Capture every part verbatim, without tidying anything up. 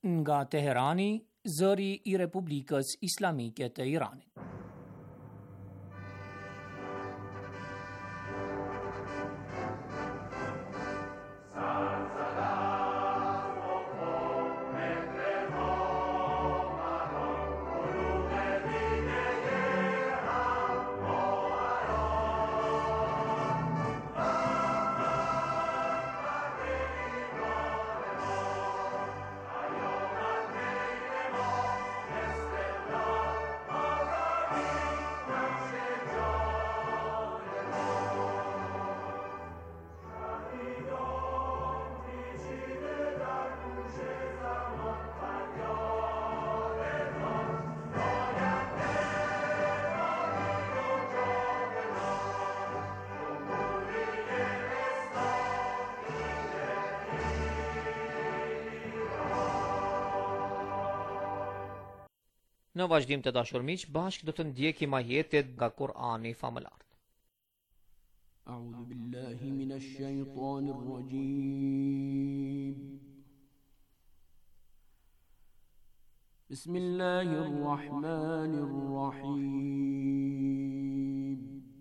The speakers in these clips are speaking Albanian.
Nga Teherani, zëri I Republikës Islamike të Iranit. Në vazhdim të dashur miq, bashkë do të ndjekim ajetet nga Kur'ani famëlar. A'udhu billahi minash shaitanir rajim. Bismillahir rahmanir rahim.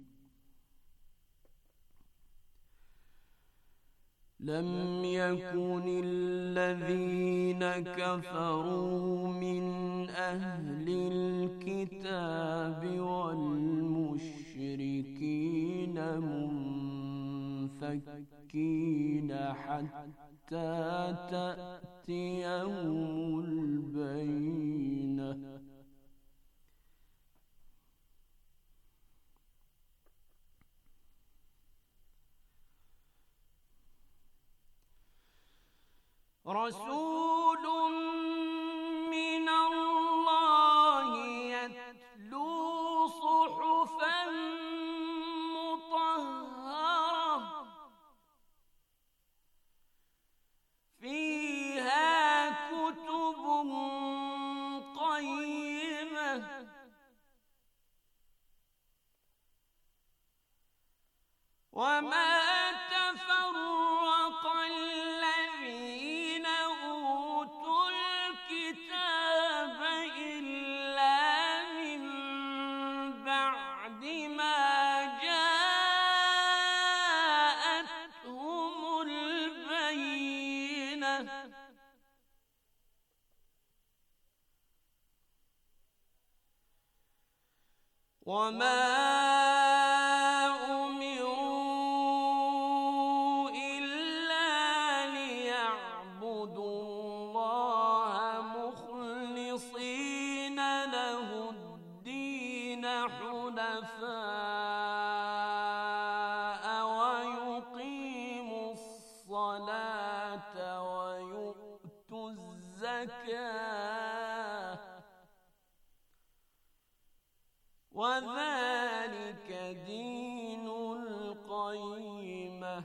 لم يكن الذين كفروا من أهل الكتاب والمشركين منفكين حتى تأتيهم البينة رسول من الله يتلو صحفا مطهرة فيها كتب قيمة وما تفرق الذين أوتوا الكتاب إلا من بعد ما جاءتهم البينة وما وذلك دين القيمة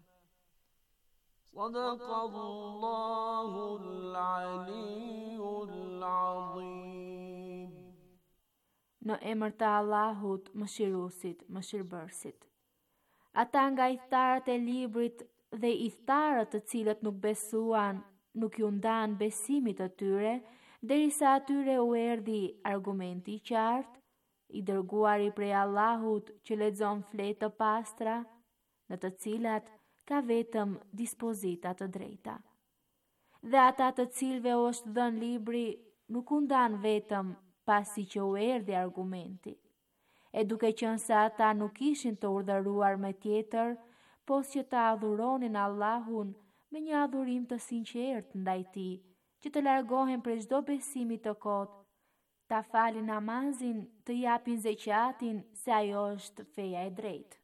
صدق الله العلي العظيم. Në emër të Allahut, Mëshiruesit, Mëshirbërësit. Ata nga idhtarët e librit dhe idhtarët të cilët nuk besuan, nuk ju ndan besimit të tyre, derisa atyre u erdhi argumenti I qartë, I dërguari prej Allahut që lexon fletë të pastra, në të cilat ka vetëm dispozita të drejta. Dhe ata të cilëve u është dhënë libri nuk u ndan vetëm pasi që u erdhi argumenti, e duke qenë se ata nuk ishin të urdhëruar me tjetër, pos që ta adhuronin Allahun me një adhurim të sinqertë ndaj Tij, që të largohen prej çdo besimi të kotë, ta falin namazin, të japin zeqatin, se ajo është feja e drejtë.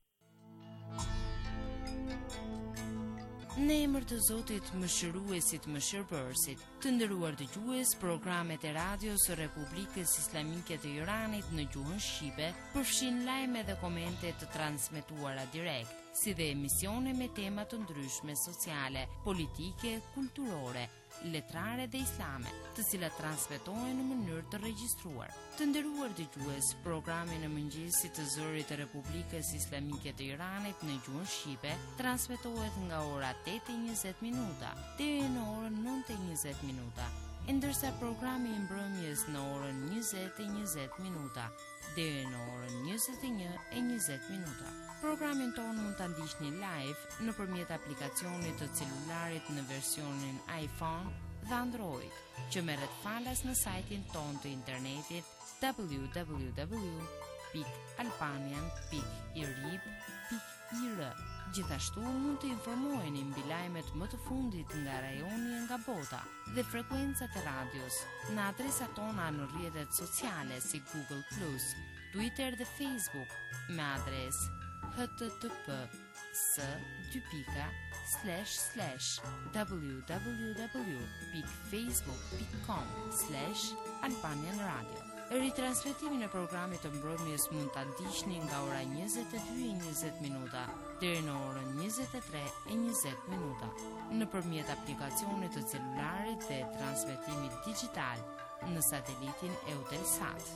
Në emër të Zotit, Mëshiruesit, Mëshirbërësit, të nderuar dëgjues, programet e radios së Republikës Islamike të Iranit në gjuhën shqipe përfshin lajme dhe komente të transmetuara direkt, si dhe emisione me tema të ndryshme sociale, politike, kulturore, letrare dhe islame, të cilat transmetohen në mënyrë të regjistruar. Të nderuar dëgjues, programi në mëngjesit të zërit të Republikës Islamike të Iranit në gjuhën shqipe transmetohet nga ora tetë e njëzet minuta deri në orën nëntë e njëzet minuta. ndërsa programi i mbrëmjes në orën njëzet e njëzet minuta deri në orën njëzet e një e njëzet minuta. Programin tonë mund ta ndiqni live nëpërmjet aplikacionit të celularit në versionin iPhone dhe Android, që merret falas në sajtin tonë të internetit w w w pikë albanian pikë i r i b pikë i r. Gjithashtu mund të informoheni mbi lajmet më të fundit nga rajoni e nga bota dhe frekuencat e radios në adresat tona në rrjetet sociale si Google plus, Twitter dhe Facebook me adresë h t t p s dy pika slash slash w w w pikë facebook pikë com slash albanian radio. Ritransmetimin e programit të mbrëmjes mund ta ndiqni nga ora njëzet e dy e njëzet minuta deri në orën njëzet e tre e njëzet minuta nëpërmjet aplikacionit të celularit dhe transmetimit digjital në satelitin Eutelsat.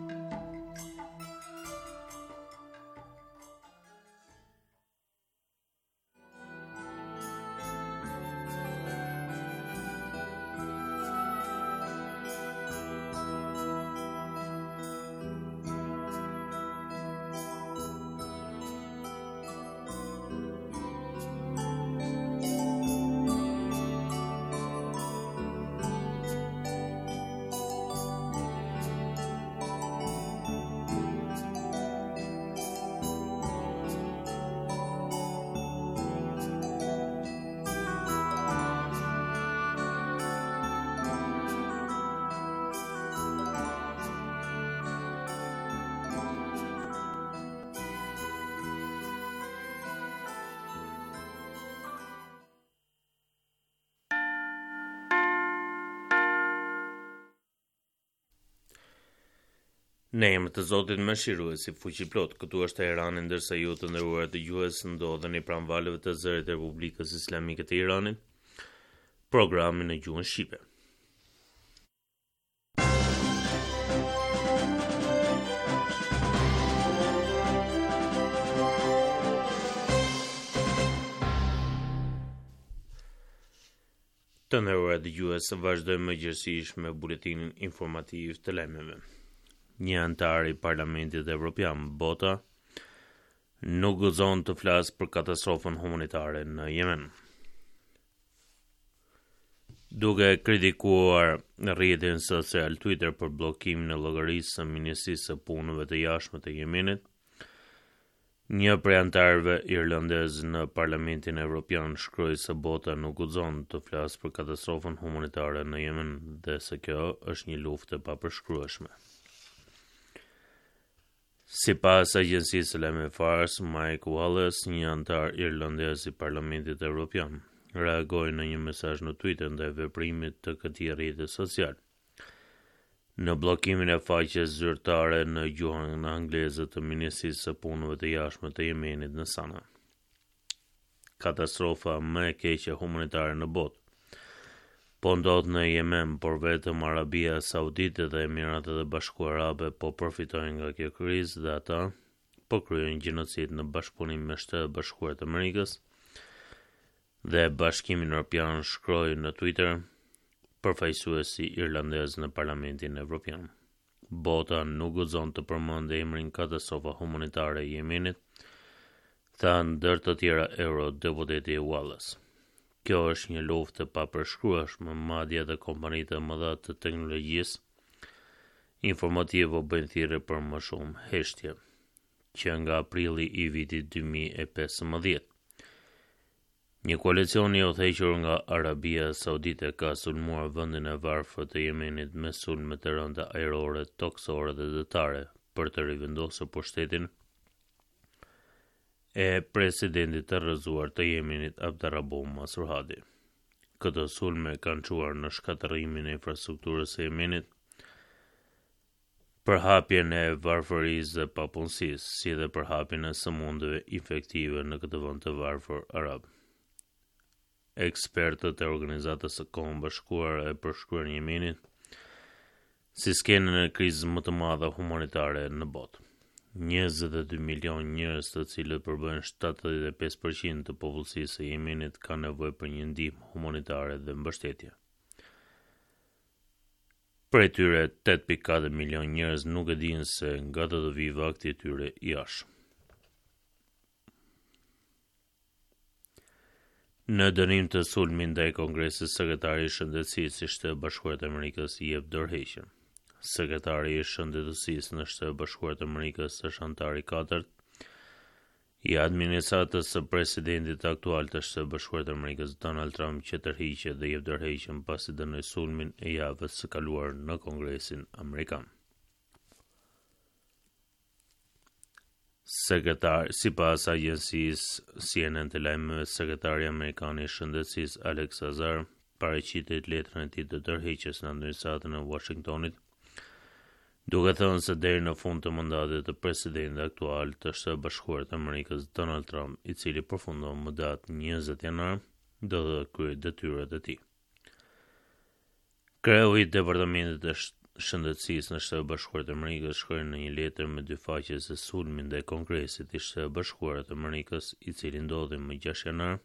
Në emër të Zotit Mëshiruesi fuqiplot, këtu është Teherani, ndërsa ju të nderuar dëgjues ndodheni pranë valëve të zërit të Republikës Islamike të Iranit, programi në gjuhën shqipe. Të nderuar dëgjues, vazhdojmë mëngjesisht me buletinin informativ të lajmeve. Një antar i Parlamentit Evropian, Bota, nuk gëzon të flasë për katastrofën humanitare në Yemen. Duke kritikuar rrjetin social Twitter për bllokimin e llogarisë së Ministrisë së Punëve të Jashtme të Yemenit, një prej antarëve irlandez në Parlamentin Evropian shkroi se Bota nuk guxon të flasë për katastrofën humanitare në Yemen dhe se kjo është një luftë e papërshkrueshme. Si pas agjencisë së lajmeve Fars, Mike Wallace, një antar irlandez i Parlamentit Evropian, reagoi në një mesazh në Twitter ndaj veprimit të këtij rrjeti social. Në bllokimin e faqes zyrtare në gjuhën angleze të Ministrisë së Punëve të Jashtme të Yemenit në Sana. Katastrofa më e keqe humanitare në botë po ndodh në Yemen, por vetëm Arabia Saudite dhe Emiratet e Bashkuara Arabe po përfitojnë nga kjo krizë dhe ata po kryejnë gjenocid në bashkëpunim me Shtetet e Bashkuara të Amerikës dhe Bashkimi Evropian, shkroi në Twitter përfaqësuesi irlandez në Parlamentin Evropian. Bota nuk guxon të përmendë emrin katastrofa humanitare e Yemenit, tha ndër të tjera eurodeputati Wallace. Kjo është një luftë e papërshkrueshme, madje edhe kompanitë e mëdha të teknologjisë informative bëjnë thirrje për më shumë heshtje, që nga aprilli i vitit dy mijë e pesëmbëdhjetë. Një koalicion i udhëhequr nga Arabia Saudite ka sulmuar vendin e varfër të Yemenit me sulme të rënda ajrore, toksore dhe dëtare për të rivendosur pushtetin e presidentit të rrëzuar të Yemenit Abdurrahman Mansur Hadi. Këto sulme kanë çuar në shkatërrimin e infrastrukturës së Yemenit, përhapjen e varfërisë dhe papunësisë, si dhe përhapjen e sëmundjeve infektive në këtë vend të varfër arab. Ekspertët e Organizatës së Kombeve Bashkuara e përshkruajnë Yemenin si skenën e krizës më të madhe humanitare në botë. njëzet e dy milion njerëz, të cilët përbëjnë shtatëdhjetë e pesë përqind të popullsisë së Yemenit, kanë nevojë për një ndihmë humanitare dhe mbështetje. Për e tyre tetë pikë katër milion njerëz nuk e dinë se nga do të vijë vakti i tyre i ashëm. Në dënim të sulmit ndaj Kongresit, sekretari i Shëndetësisë i Shtetit Bashkuar të Amerikës i jep dorëheqjen. Sekretari i Shëndetësisë në Shtetet Bashkuar të Amerikës është antari i katërt i administratës së presidentit aktual të Shtetit Bashkuar të Amerikës, Donald Trump, që tërhiqet dhe jep dorëheqjen pasi dënoi sulmin e javës së kaluar në Kongresin Amerikan. Sekretar, sipas agjencisë C N N të lajmeve, sekretari amerikan i Shëndetësisë Alex Azar paraqitej letrën e tij të tërheqjes në administratën e Washingtonit, duke thënë se deri në fund të mandatit të presidentit aktual të Shtetit Bashkuar të Amerikës, Donald Trump, i cili përfundon më datë njëzet janar, do të kryejë detyrat e tij. Kreu i Departamentit të Shëndetësisë në Shtetet Bashkuar të Amerikës shkroi në një letër me dy faqe se sulmi ndaj Kongresit të Shtetit Bashkuar të Amerikës, i cili ndodhi më gjashtë janar,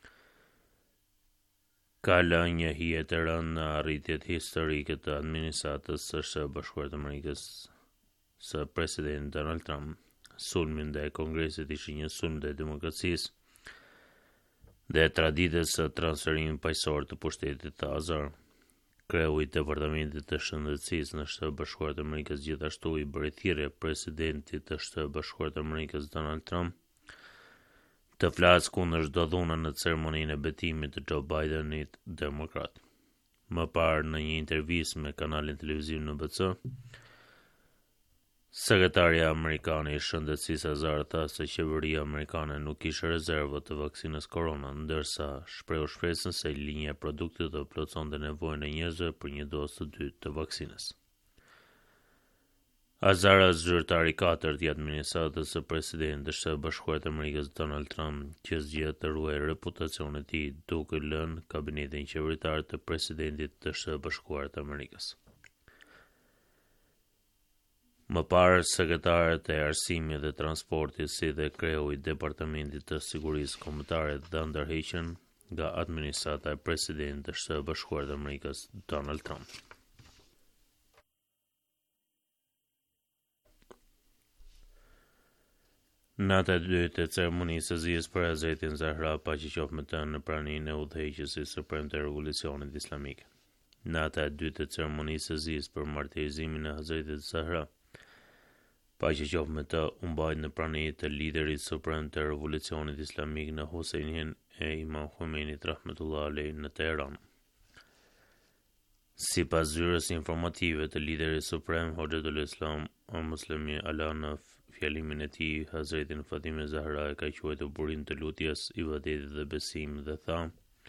ka lënë një hije të rëndë në arritjet historike të administratës së Shtetit Bashkuar të Amerikës së presidentit Donald Trump. Sulmi ndaj Kongresit ishte një sulm ndaj demokracisë dhe traditës së transferimit paqësor të pushtetit të Azar. Kreu i Departamentit të Shëndetësisë në Shtetet Bashkuar të Amerikës gjithashtu i bëri thirrje presidentit të Shtetit Bashkuar të Amerikës Donald Trump të flasë kundër çdo dhune në ceremoninë e betimit të Joe Bidenit demokrat. Më parë në një intervistë me kanalin televiziv N B C, sekretaria amerikane i Shëndetësisë Azar tha se qeveria amerikane nuk kishte rezerva të vaksinës korona, ndërsa shprehu shpresën se linja e produktit do plotësonte nevojën e njerëzve për një dozë të dytë të vaksinës. Azar është zyrtari i katërt i administratës së presidentit të Shtetit Bashkuar të Amerikës Donald Trump, që zgjedh të ruajë reputacionin e tij duke lënë kabinetin qeveritar të presidentit të Shtetit Bashkuar të Amerikës. Më parë, sekretarët e arsimit dhe transportit si dhe kreu i Departamentit të Sigurisë Kombëtare dhanë ndërheqjen nga administrata e presidentit të Shtetit Bashkuar të Amerikës Donald Trump. Nata e dytë e ceremonisë së zjes për Hazretin Zahra, paqë qoftë me të, në praninë e udhëheqësit suprem të revolucionit islamik. Nata e dytë e ceremonisë së zjes për martirizimin e Hazretit Zahra, paqë qoftë me të, u mbajt në prani të liderit suprem të revolucionit islamik në Husejnin e Imam Khomenit rahmetullah alejh në Teheran. Sipas zyrës informative të liderit suprem Hoxhatul Islam al-Muslimi ala në fjalimin e tij, Hazretin Fatime Zahra e ka quajtur burim të lutjes, ibadetit dhe besimit dhe tha: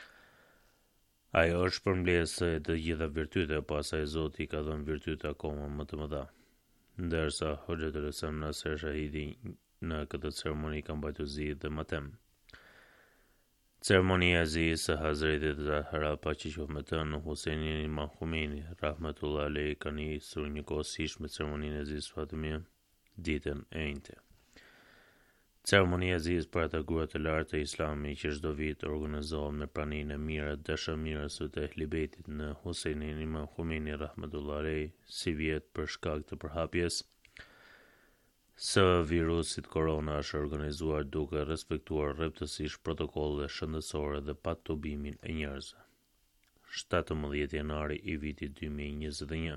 ajo është përmbledhëse e të gjitha virtyte, pastaj Zoti ka dhënë virtyte akoma më të mëdha. Ndërsa Hoxhatul Islam Nasser Shahidi në këtë ceremoni ka mbajtur zi dhe matem. Ceremonia e zis së Hazretit Zahra, paqë qoftë me të, në Husejnin Imam Khomeini rahmetullah alejh ka nisur njëkohësisht me ceremoninë e zis Fatimie ditën e njëjtë. Ceremonia e zis për ata gruat të lartë të Islamit që çdo vit organizohet me praninë e mirë të dashamirës së Ehlibetit në Husejnin Imam Khomeini rahmetullah alejh, si vjet për shkak të përhapjes së virusit korona, është organizuar duke respektuar rreptësisht protokollet shëndetësore dhe pa tubimin e njerëzve. shtatëmbëdhjetë janari i vitit dy mijë e njëzet e një,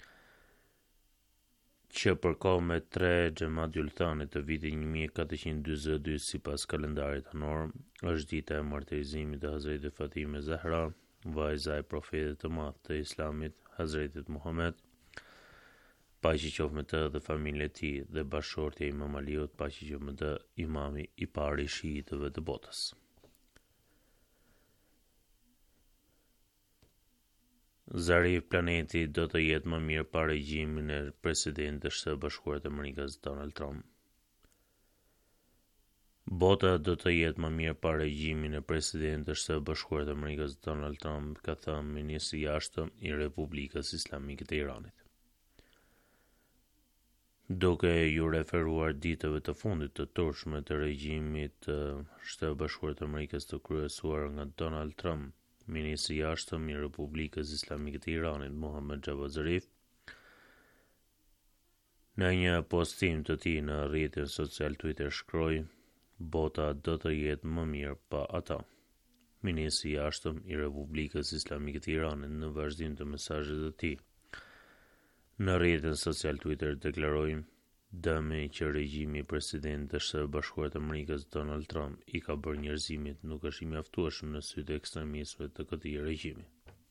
që përkohë me tre Xhamadul Thani të vitit një mijë e katërqind e dyzet e dy sipas kalendarit anor, është dita e martirizimit të Hazretit Fatime Zahra, vajza e profetit të madh të Islamit, Hazretit Muhammed, paqë qoftë me të, dhe familjen e tij, dhe bashkëshortja e Imam Aliut, paqë qoftë me të, imami i parë i shiitëve të botës. Zari i planetit do të jetë më mirë pa regjimin e presidentit të Shtetit Bashkuar të Amerikës Donald Trump. Bota do të jetë më mirë pa regjimin e presidentit të Shtetit Bashkuar të Amerikës Donald Trump, ka thënë ministri i jashtëm i Republikës Islamike të Iranit. Duke ju referuar ditëve të fundit të turshme të regjimit të Shtetit Bashkuar të Amerikës të kryesuar nga Donald Trump, Ministri i Jashtëm i Republikës Islamike të Iranit, Mohammed Javad Zarif, në një postim të tij në rrjetin social Twitter shkroi: "Bota do të jetë më mirë pa ata." Ministri i Jashtëm i Republikës Islamike të Iranit në vazhdim të mesazhit të tij në rrjetin social Twitter deklaroi: "Dëmi që regjimi i presidentit të Shtetit Bashkuar të Amerikës Donald Trump i ka bërë njerëzimit nuk është i mjaftueshëm në sytë e ekstremistëve të këtij regjimi."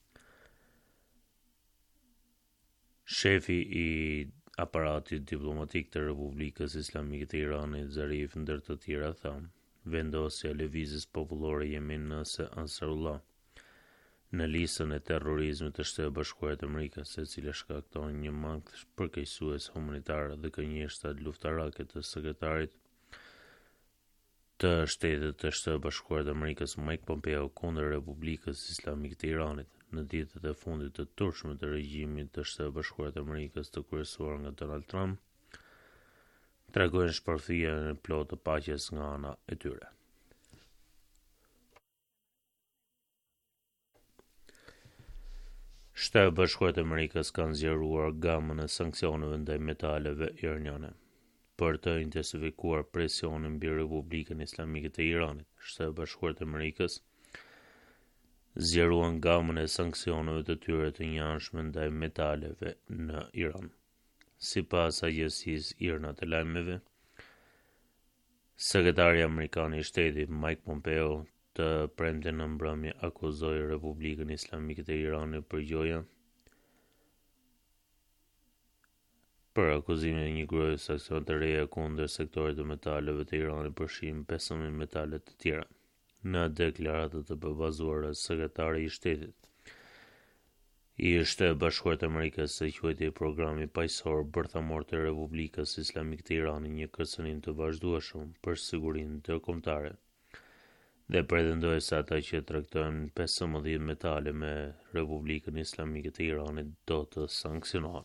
Shefi i aparatit diplomatik të Republikës Islamike të Iranit, Zarif, ndër të tjera, tha: "Vendosja e Lëvizjes Popullore Yemenase Ansarullah në listën e terrorizmit të Shtetit Bashkuar të Amerikës, e cila shkakton një makt përkeqësues humanitar dhe gënjeshtra luftarake të sekretarit të Shtetit të Shtetit Bashkuar të Amerikës Mike Pompeo kundër Republikës Islamike të Iranit në ditët e fundit të turpshme të regjimit të Shtetit Bashkuar të Amerikës të kryesuar nga Donald Trump, tregojnë shpërthyen e plotë të paqes nga ana e tyre. Shtetet Bashkuar të Amerikës kanë zgjeruar gamën e sanksioneve ndaj metaleve iraniane. Për të intensifikuar presionin mbi Republikën Islamike të Iranit, Shtetet Bashkuar të Amerikës zgjeruan gamën e sanksioneve të tyre të njëanshme ndaj metaleve në Iran. Sipas agjencisë IRNA të lajmeve, sekretari amerikan i shtetit Mike Pompeo të premten në mbrëmje akuzoi Republikën Islamike të Iranit për gjoja për akuzimin e një gruaje sankcione të reja kundër sektorit të metaleve të Iranit përfshin pesëmbëdhjetë metale të tjera. Në deklaratë të përbazuara, sekretari i shtetit i Shtetit Bashkuar të Amerikës se quajti programi paqësor bërthamor të Republikës Islamike të Iranit një kërcënim të vazhdueshëm për sigurinë ndërkombëtare dhe pretendoi se ata që tregtojnë pesëmbëdhjetë metale me Republikën Islamike të Iranit do të sankcionohen.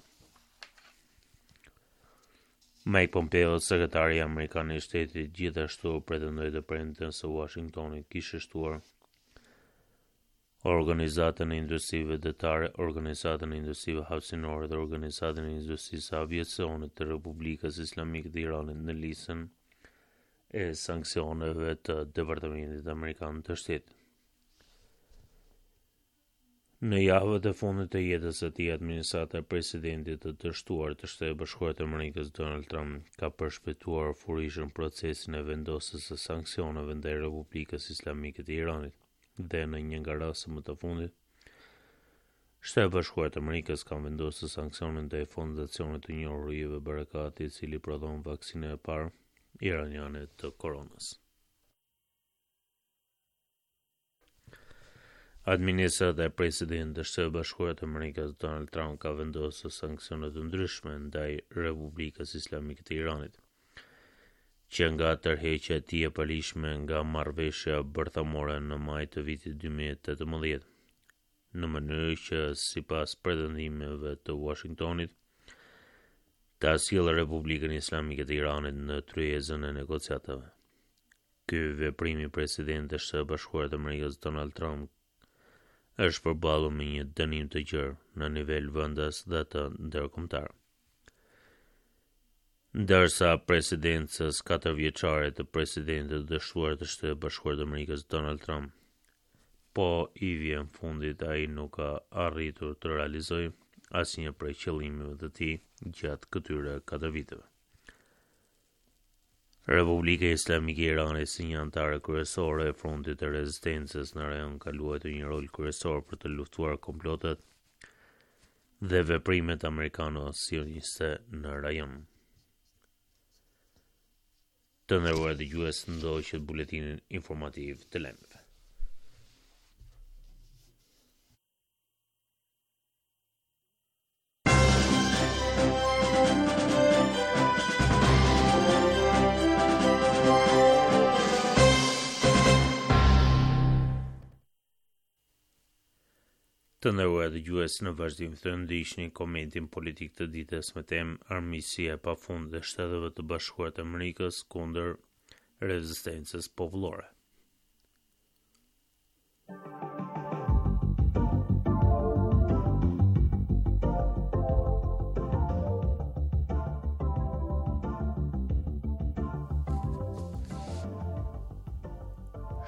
Mike Pompeo, sekretari amerikan i shtetit, gjithashtu pretendoi të premten se Washingtoni kishte shtuar Organizatën e Industrive Detare, Organizatën e Industrive Hapësinore dhe Organizatën e Industrisë Aviacionit të Republikës Islamike të Iranit në listën e sanksioneve të Departamentit Amerikan të Shtetit. Në javët e fundit të jetës së tij, administrata e presidentit të dështuar të Shtetit Bashkuar të Amerikës Donald Trump ka përshpejtuar furishëm procesin e vendosjes së sanksioneve ndaj Republikës Islamike të Iranit dhe në një nga rastet më të fundit, Shtetet Bashkuar të Amerikës kanë vendosur sanksione ndaj fondacionit të njohur Rujeve Barakati, i cili prodhon vaksinën e parë iraniane të koronës. Administrata e presidentit të Shtetit Bashkuar të Amerikës Donald Trump ka vendosur sanksione të ndryshme ndaj Republikës Islamike të Iranit, që nga tërheqja e tij e palishme nga marrëveshja bërthamore në maj të vitit dy mijë e tetëmbëdhjetë, në mënyrë që sipas pretendimeve të Washingtonit ta sjellë Republikën Islamike të Iranit në tryezën e negociatave. Ky veprim i presidentit të Shtetit Bashkuar të Amerikës Donald Trump është përballur me një dënim të gjerë në nivel vendas dhe të ndërkombëtar. Ndërsa presidencës katërvjeçare të presidentit të dështuar të Shtetit Bashkuar të Amerikës Donald Trump po i vjen fundit, ai nuk ka arritur të realizojë asnjë prej qëllimeve të tij gjatë këtyre katër viteve. Republika Islamike e Iranit, si një antare kryesore e frontit të rezistencës në rajon, ka luajtur një rol kryesor për të luftuar komplotet dhe veprimet amerikano-sioniste në rajon. Të nderuar dëgjues, ndoqët buletinin informativ të lajmeve. Të nderuar dëgjues, në vazhdim të ndiqni komentin politik të ditës me temë armiqësia e pafundit e Shteteve të Bashkuara të Amerikës kundër rezistencës popullore.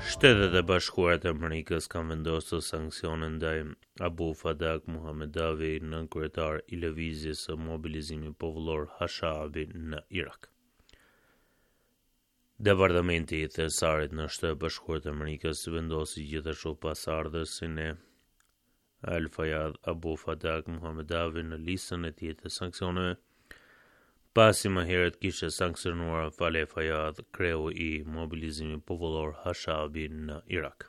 Shtetet e Bashkuara të Amerikës kanë vendosur sanksione ndaj Abu Fadak Muhammedavi, nënkryetar i lëvizjes së mobilizimit popullor Hashabi në Irak. Departamenti i Thesarit në Shtetet e Bashkuara të Amerikës vendosi gjithashtu pasardhësin e Al-Fayyad Abu Fadak Muhammedavi në listën e tij të sanksioneve, pasi më herët kishte sankcionuar Fale Fayyad, kreu i mobilizimit popullor Hashabi në Irak.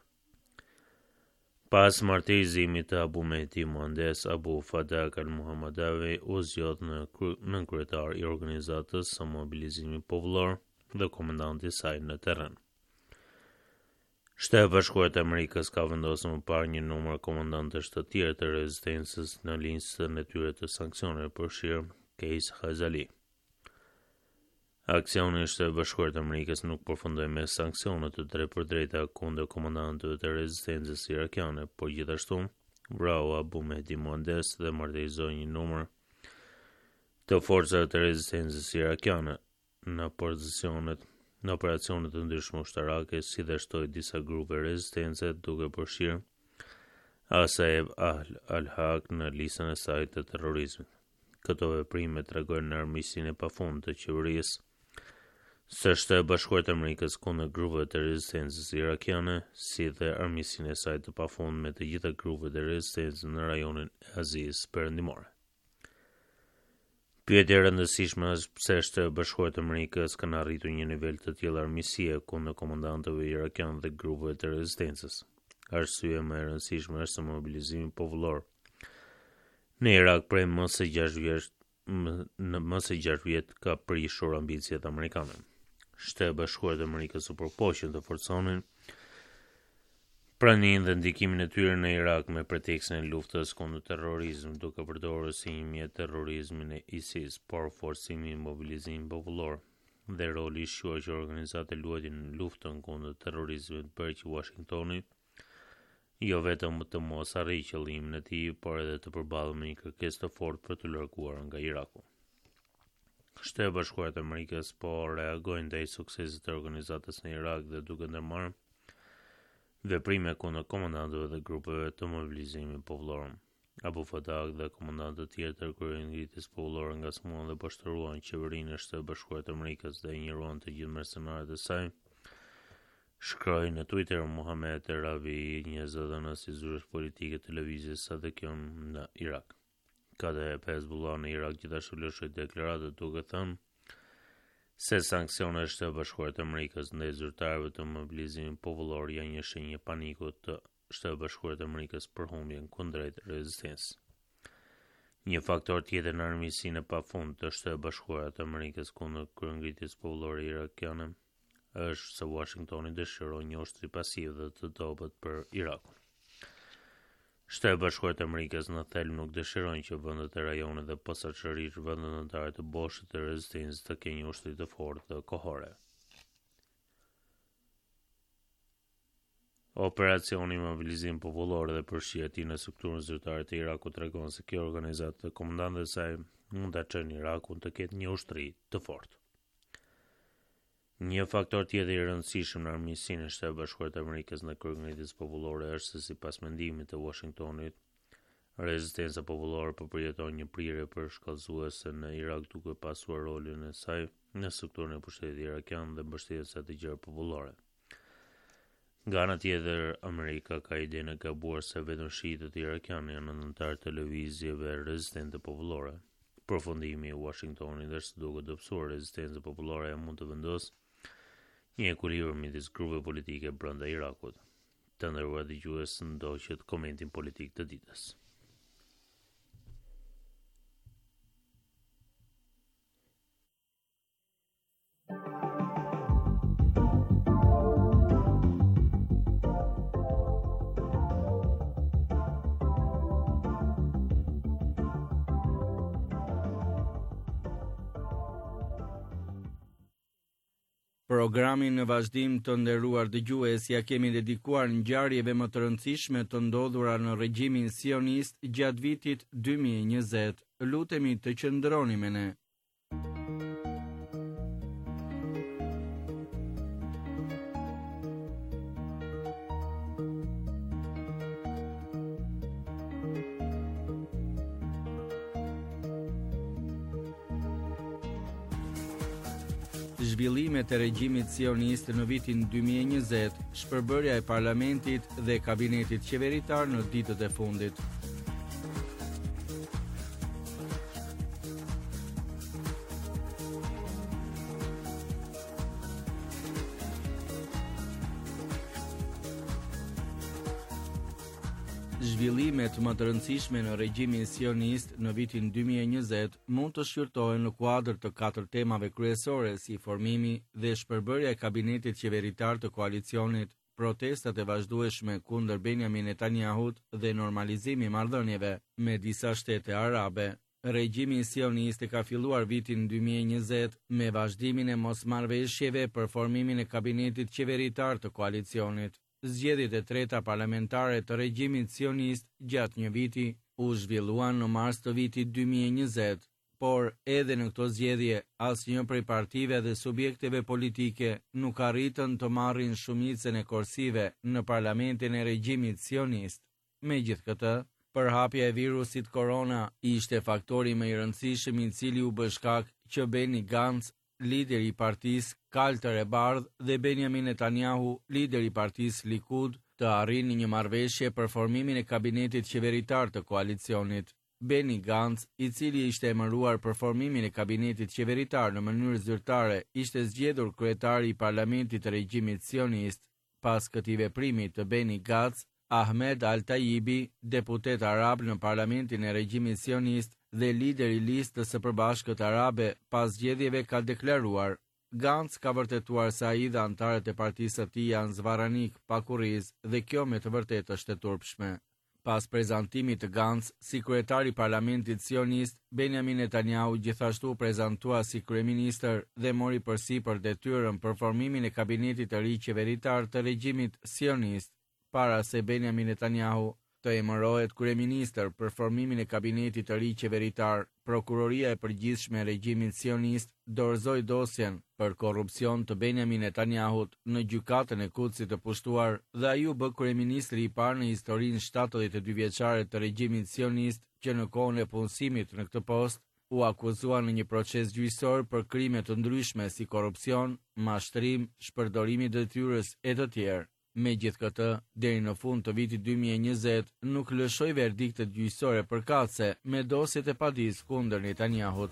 Pas martirizimit të Abu Mehdi Muhandes, Abu Fadak al-Muhammadavi u zgjodh në nënkryetar i organizatës së mobilizimit popullor dhe komandanti i saj në terren. Shtetet e Bashkuara të Amerikës ka vendosur më parë një numër komandantësh të tjerë të rezistencës në listën e tyre të sanksioneve, përfshirë Qais Khazali. Aksioni i Shtetit Bashkuar të Amerikës nuk përfundoi me sanksione të drejtpërdrejta kundër komandantëve të rezistencës irakiane, por gjithashtu vrau Abu Mehdi Muhandes dhe martirizoi një numër të forcave të rezistencës irakiane në pozicionet në operacionet të ndryshme ushtarake, si dhe shtoi disa grupe rezistence, duke përfshirë Asaeb al-Haq në listën e saj të terrorizmit. Këto veprime tregojnë në armiqsinë e pafund të qeverisë së Shtetit Bashkuar të Amerikës kundër grupeve të rezistencës irakiane, si dhe armiqsinë e saj të pafund me të gjitha grupet e rezistencës në rajonin e Azisë Perëndimore. Pyetja e rëndësishme është pse Shtetet Bashkuar të Amerikës kanë arritur një nivel të tillë armiqësie kundër komandantëve irakian dhe grupeve të rezistencës. Arsyeja më e rëndësishme është se mobilizimi popullor në Irak prej më së gjashtë vjet në më së gjashtë vjet ka prishur ambicet amerikane. Shtetet Bashkuar të Amerikës u përpoqën të forconin praninë dhe ndikimin e tyre në Irak me pretekstin e luftës kundër terrorizmit, duke përdorur si një mjet terrorizmin e ISIS, por forcimi i mobilizimit popullor dhe roli i shquar që organizatat luajtin në luftën kundër terrorizmit bëri që Washingtoni jo vetëm të mos arrijë qëllimin e tij, por edhe të përballë me një kërkesë të fortë për të larguar nga Iraku. Shtetet Bashkuara të Amerikës po reagojnë ndaj suksesit të organizatës në Irak dhe duke ndërmarrë veprime kundër komandantëve dhe grupeve të mobilizimit popullor. Abu Fadak dhe komandantë të tjerë të kryeqendrës popullore ngacmuan dhe poshtruan qeverinë e Shtetit Bashkuar të Amerikës dhe injoruan të gjithë mercenarët e saj. Shkroi në Twitter Mohamed Erabi, një zëdhënës i zyrës politike të lëvizjes Sadekion në Irak. Ka dhe Hezbollah në Irak gjithashtu lëshoi deklaratë duke thënë se sanksionet e Shtetit Bashkuar të Amerikës ndaj zyrtarëve të mobilizimit popullor janë një shenjë paniku të Shtetit Bashkuar të Amerikës për humbjen kundrejt rezistencës. Një faktor tjetër në armiqsinë e pafund të Shtetit Bashkuar të Amerikës kundër kryengritjes popullore irakiane është se Washingtoni dëshiron një ushtri pasiv dhe të dobët për Irakun. Shtetet Bashkuar të Amerikës në thelb nuk dëshirojnë që vendet e rajonit dhe posaçërisht vendet anëtare të boshit të rezistencës të kenë një ushtri të fortë dhe kohore. Operacioni mobilizim popullor dhe përfshirja e tij në strukturën zyrtare të Irakut tregon se kjo organizatë dhe komandantët e saj mund ta çojnë Irakun të ketë një ushtri të fortë. Një faktor tjetër i rëndësishëm në armiqsinë e Shtetit Bashkuar të Amerikës në kryengritjes popullore është se sipas mendimit të Washingtonit, rezistenca popullore po përjeton një prirje përshkallëzuese në Irak duke pasur rolin e saj në strukturën e pushtetit irakian dhe mbështetjen strategjike popullore. Nga ana tjetër, Amerika ka idenë e gabuar se vetëm shiitët irakianë janë anëtarë të lëvizjeve rezistente popullore. Përfundimi i Washingtonit është duke dobësuar rezistencën popullore e mund të vendosë një ekuilibër midis grupeve politike brenda Irakut. Të nderuar dëgjues, ndoqët komentin politik të ditës. Programin në vazhdim të nderuar dëgjues ja kemi dedikuar ngjarjeve më të rëndësishme të ndodhura në regjimin sionist gjatë vitit dy mijë e njëzet. Lutemi të qëndroni me ne. zhvillimet e regjimit sionist në vitin dy mijë e njëzet, shpërbërja e parlamentit dhe kabinetit qeveritar në ditët e fundit. Zhvillimet më të rëndësishme në regjimin sionist në vitin dy mijë e njëzet mund të shqyrtohen në kuadër të katër temave kryesore si formimi dhe shpërbërja e kabinetit qeveritar të koalicionit, protestat e vazhdueshme kundër Benjamin Netanyahut dhe normalizimi i marrëdhënieve me disa shtete arabe. Regjimi sionist e ka filluar vitin dy mijë e njëzet me vazhdimin e mosmarrëveshjeve për formimin e kabinetit qeveritar të koalicionit. Zgjedhjet e treta parlamentare të regjimit sionist gjatë një viti u zhvilluan në mars të vitit dy mijë e njëzet, por edhe në këto zgjedhje asnjë prej partive dhe subjekteve politike nuk arritën të marrin shumicën e kursive në parlamentin e regjimit sionist. Megjithatë, përhapja e virusit korona ishte faktori më i rëndësishëm i cili u bë shkak që Benny Gantz, lideri i partisë Kaltër e Bardhë, dhe Benjamin Netanyahu, lideri i partisë Likud, të arrinë një marrëveshje për formimin e kabinetit qeveritar të koalicionit. Benny Gantz, i cili ishte emëruar për formimin e kabinetit qeveritar në mënyrë zyrtare, ishte zgjedhur kryetari i parlamentit të regjimit sionist. Pas këtij veprimi të Benny Gantz, Ahmed Al-Tayyibi, deputet arab në parlamentin e regjimit sionist dhe lideri i listës së përbashkët arabe pas zgjedhjeve, ka deklaruar: Gantz ka vërtetuar se ai dhe antarët e partisë së tij janë zvaranik pa kurriz dhe kjo me të vërtetë është e turpshme. Pas prezantimit të Gantz si kryetari i parlamentit sionist, Benjamin Netanyahu gjithashtu prezantua si kryeministër dhe mori përsipër detyrën për formimin e kabinetit të ri qeveritar të regjimit sionist. Para se Benjamin Netanyahu të emërohet kryeministër për formimin e kabinetit të ri qeveritar, Prokuroria e Përgjithshme e Regjimit Sionist dorëzoi dosjen për korrupsion të Benjamin Netanyahut në gjykatën e Kudsit të pushtuar dhe ai u bë kryeministri i parë në historinë shtatëdhjetë e dy vjeçare të regjimit sionist që në kohën e punësimit në këtë post u akuzua në një proces gjyqësor për krime të ndryshme si korrupsion, mashtrim, shpërdorim i detyrës e të tjerë. Megjithatë, deri në fund të vitit dy mijë e njëzet nuk lëshoi verdiktet gjyqësore përkatëse me dosjet e padisë kundër Netanyahut.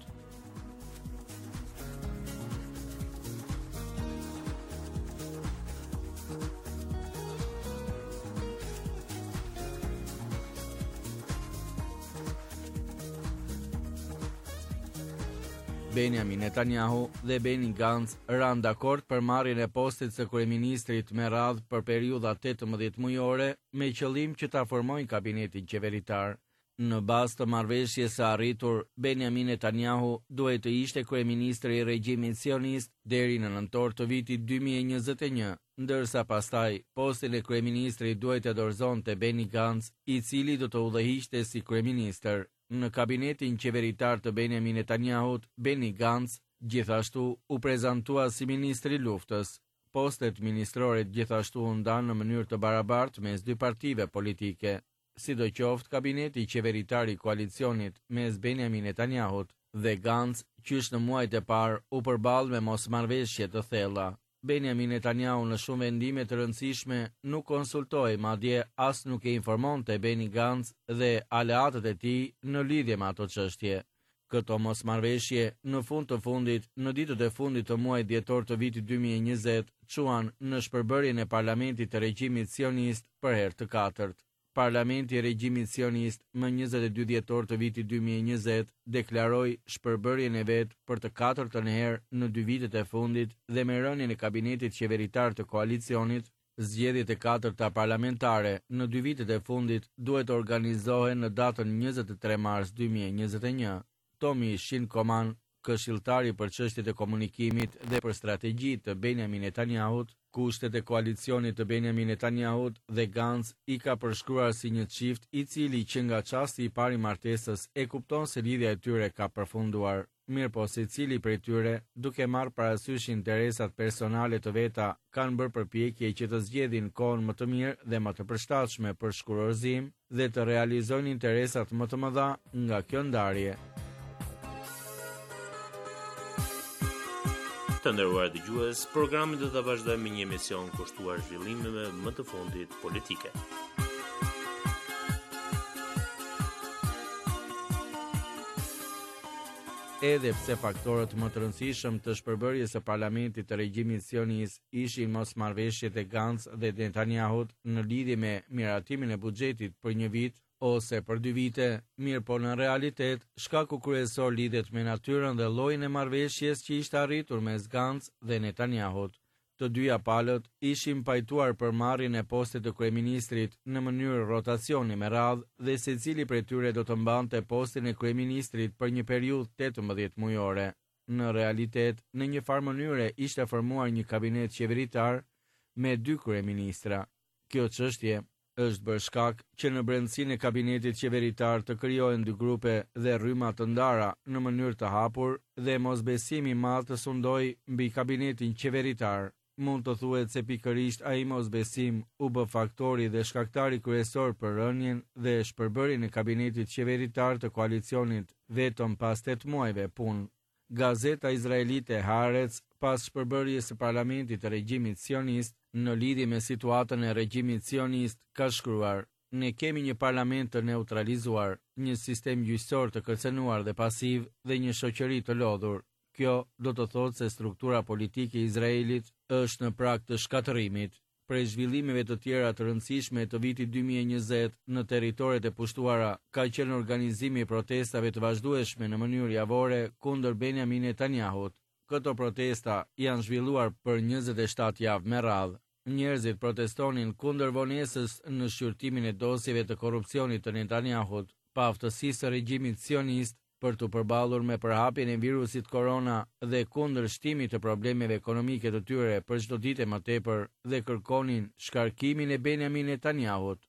Benjamin Netanyahu dhe Benny Gantz ranë dakord për marrjen e postit së kryeministrit me radhë për periudha tetëmbëdhjetë mujore me qëllim që ta formojnë kabinetin qeveritar. Në bazë të marrëveshjes së arritur, Benjamin Netanyahu duhet të ishte kryeministri i regjimit sionist deri në nëntor të vitit dy mijë e njëzet e një, ndërsa pastaj postin e kryeministrit duhet të dorëzonte Benny Gantz, i cili do të udhëhiqte si kryeministër. Në kabinetin qeveritar të Benjamin Netanyahut, Benny Gantz gjithashtu u prezantua si ministri i luftës. Postet ministrore gjithashtu u ndanë në mënyrë të barabartë mes dy partive politike. Sidoqoftë, kabineti qeveritar i koalicionit mes Benjamin Netanyahut dhe Gantz, qysh në muajt e parë, u përballë me mosmarrëveshje të thella. Benjamin Netanyahu në shumë vendime të rëndësishme nuk konsultoi, madje as nuk e informonte Benny Gantz dhe aleatët e tij në lidhje me ato çështje. Këto mosmarrëveshje në fund të fundit, në ditët e fundit të muajit dhjetor të vitit dy mijë e njëzet, çuan në shpërbërjen e parlamentit të regjimit sionist për herë të katërt. Parlamenti i regjimit sionist më njëzet e dy dhjetor të vitit dy mijë e njëzet deklaroi shpërbërjen e vet për të katërtën herë në dy vitet e fundit dhe me rënien e kabinetit qeveritar të koalicionit. Zgjedhjet e katërta parlamentare në dy vitet e fundit duhet të organizohen në datën njëzet e tre mars dy mijë e njëzet e një. Tomi Shinkoman, këshilltari për çështjet e komunikimit dhe për strategji të Benjamin Netanyahut, kushtet e koalicionit të Benjamin Netanyahut dhe Gantz i ka përshkruar si një çift i cili që nga çasti i parë i martesës e kupton se lidhja e tyre ka përfunduar. Mirëpo secili prej tyre, duke marrë parasysh interesat personale të veta, kanë bërë përpjekje që të zgjedhin kohën më të mirë dhe më të përshtatshme për shkurorzim dhe të realizojnë interesat më të mëdha nga kjo ndarje. Të nderuar dëgjues, programin do ta vazhdojmë me një emision kushtuar zhvillimeve më të fundit politike. Edhe pse faktorët më të rëndësishëm të shpërbërjes së parlamentit të regjimit sionist ishin mosmarrëveshjet e Gantz dhe Netanyahut në lidhje me miratimin e buxhetit për një vit ose për dy vite, mirë po në realitet, shkaku kryesor lidhet me natyrën dhe llojin e marrëveshjes që ishte arritur mes Gantz dhe Netanyahut. Të dyja palët ishin pajtuar për marrjen e postit të kryeministrit në mënyrë rotacioni me radhë dhe secili prej tyre do të mbante postin e kryeministrit për një periudhë tetëmbëdhjetë mujore. Në realitet, në një farë mënyre ishte formuar një kabinet qeveritar me dy kryeministra. Kjo çështje është bërë shkak që në brendësinë e kabinetit qeveritar të krijohen dy grupe dhe rryma të ndara në mënyrë të hapur dhe mosbesimi i madh të sundoi mbi kabinetin qeveritar. Mund të thuhet se pikërisht ai mosbesim u bë faktori dhe shkaktari kryesor për rënien dhe shpërbërjen e kabinetit qeveritar të koalicionit vetëm pas tetë muajve punë. Gazeta izraelite Haaretz, pas shpërbërjes së parlamentit të regjimit sionist në lidhje me situatën e regjimit sionist, ka shkruar: "Ne kemi një parlament të neutralizuar, një sistem gjyqësor të kërcenuar dhe pasiv dhe një shoqëri të lodhur. Kjo do të thotë se struktura politike e Izraelit është në prag të shkatërimit." Prej zhvillimeve të tjera të rëndësishme të vitit dy mijë e njëzet në territoret e pushtuara ka qenë organizimi i protestave të vazhdueshme në mënyrë javore kundër Benjamin Netanyahut. Këto protesta janë zhvilluar për njëzet e shtatë javë me radhë. Njerëzit protestonin kundër vonesës në shqyrtimin e dosjeve të korrupsionit të Netanyahut, pa aftësisë së regjimit sionist për të përballur me përhapjen e virusit korona dhe kundër shtimit të problemeve ekonomike të tyre për çdo ditë më tepër dhe kërkonin shkarkimin e Benjamin Netanyahut.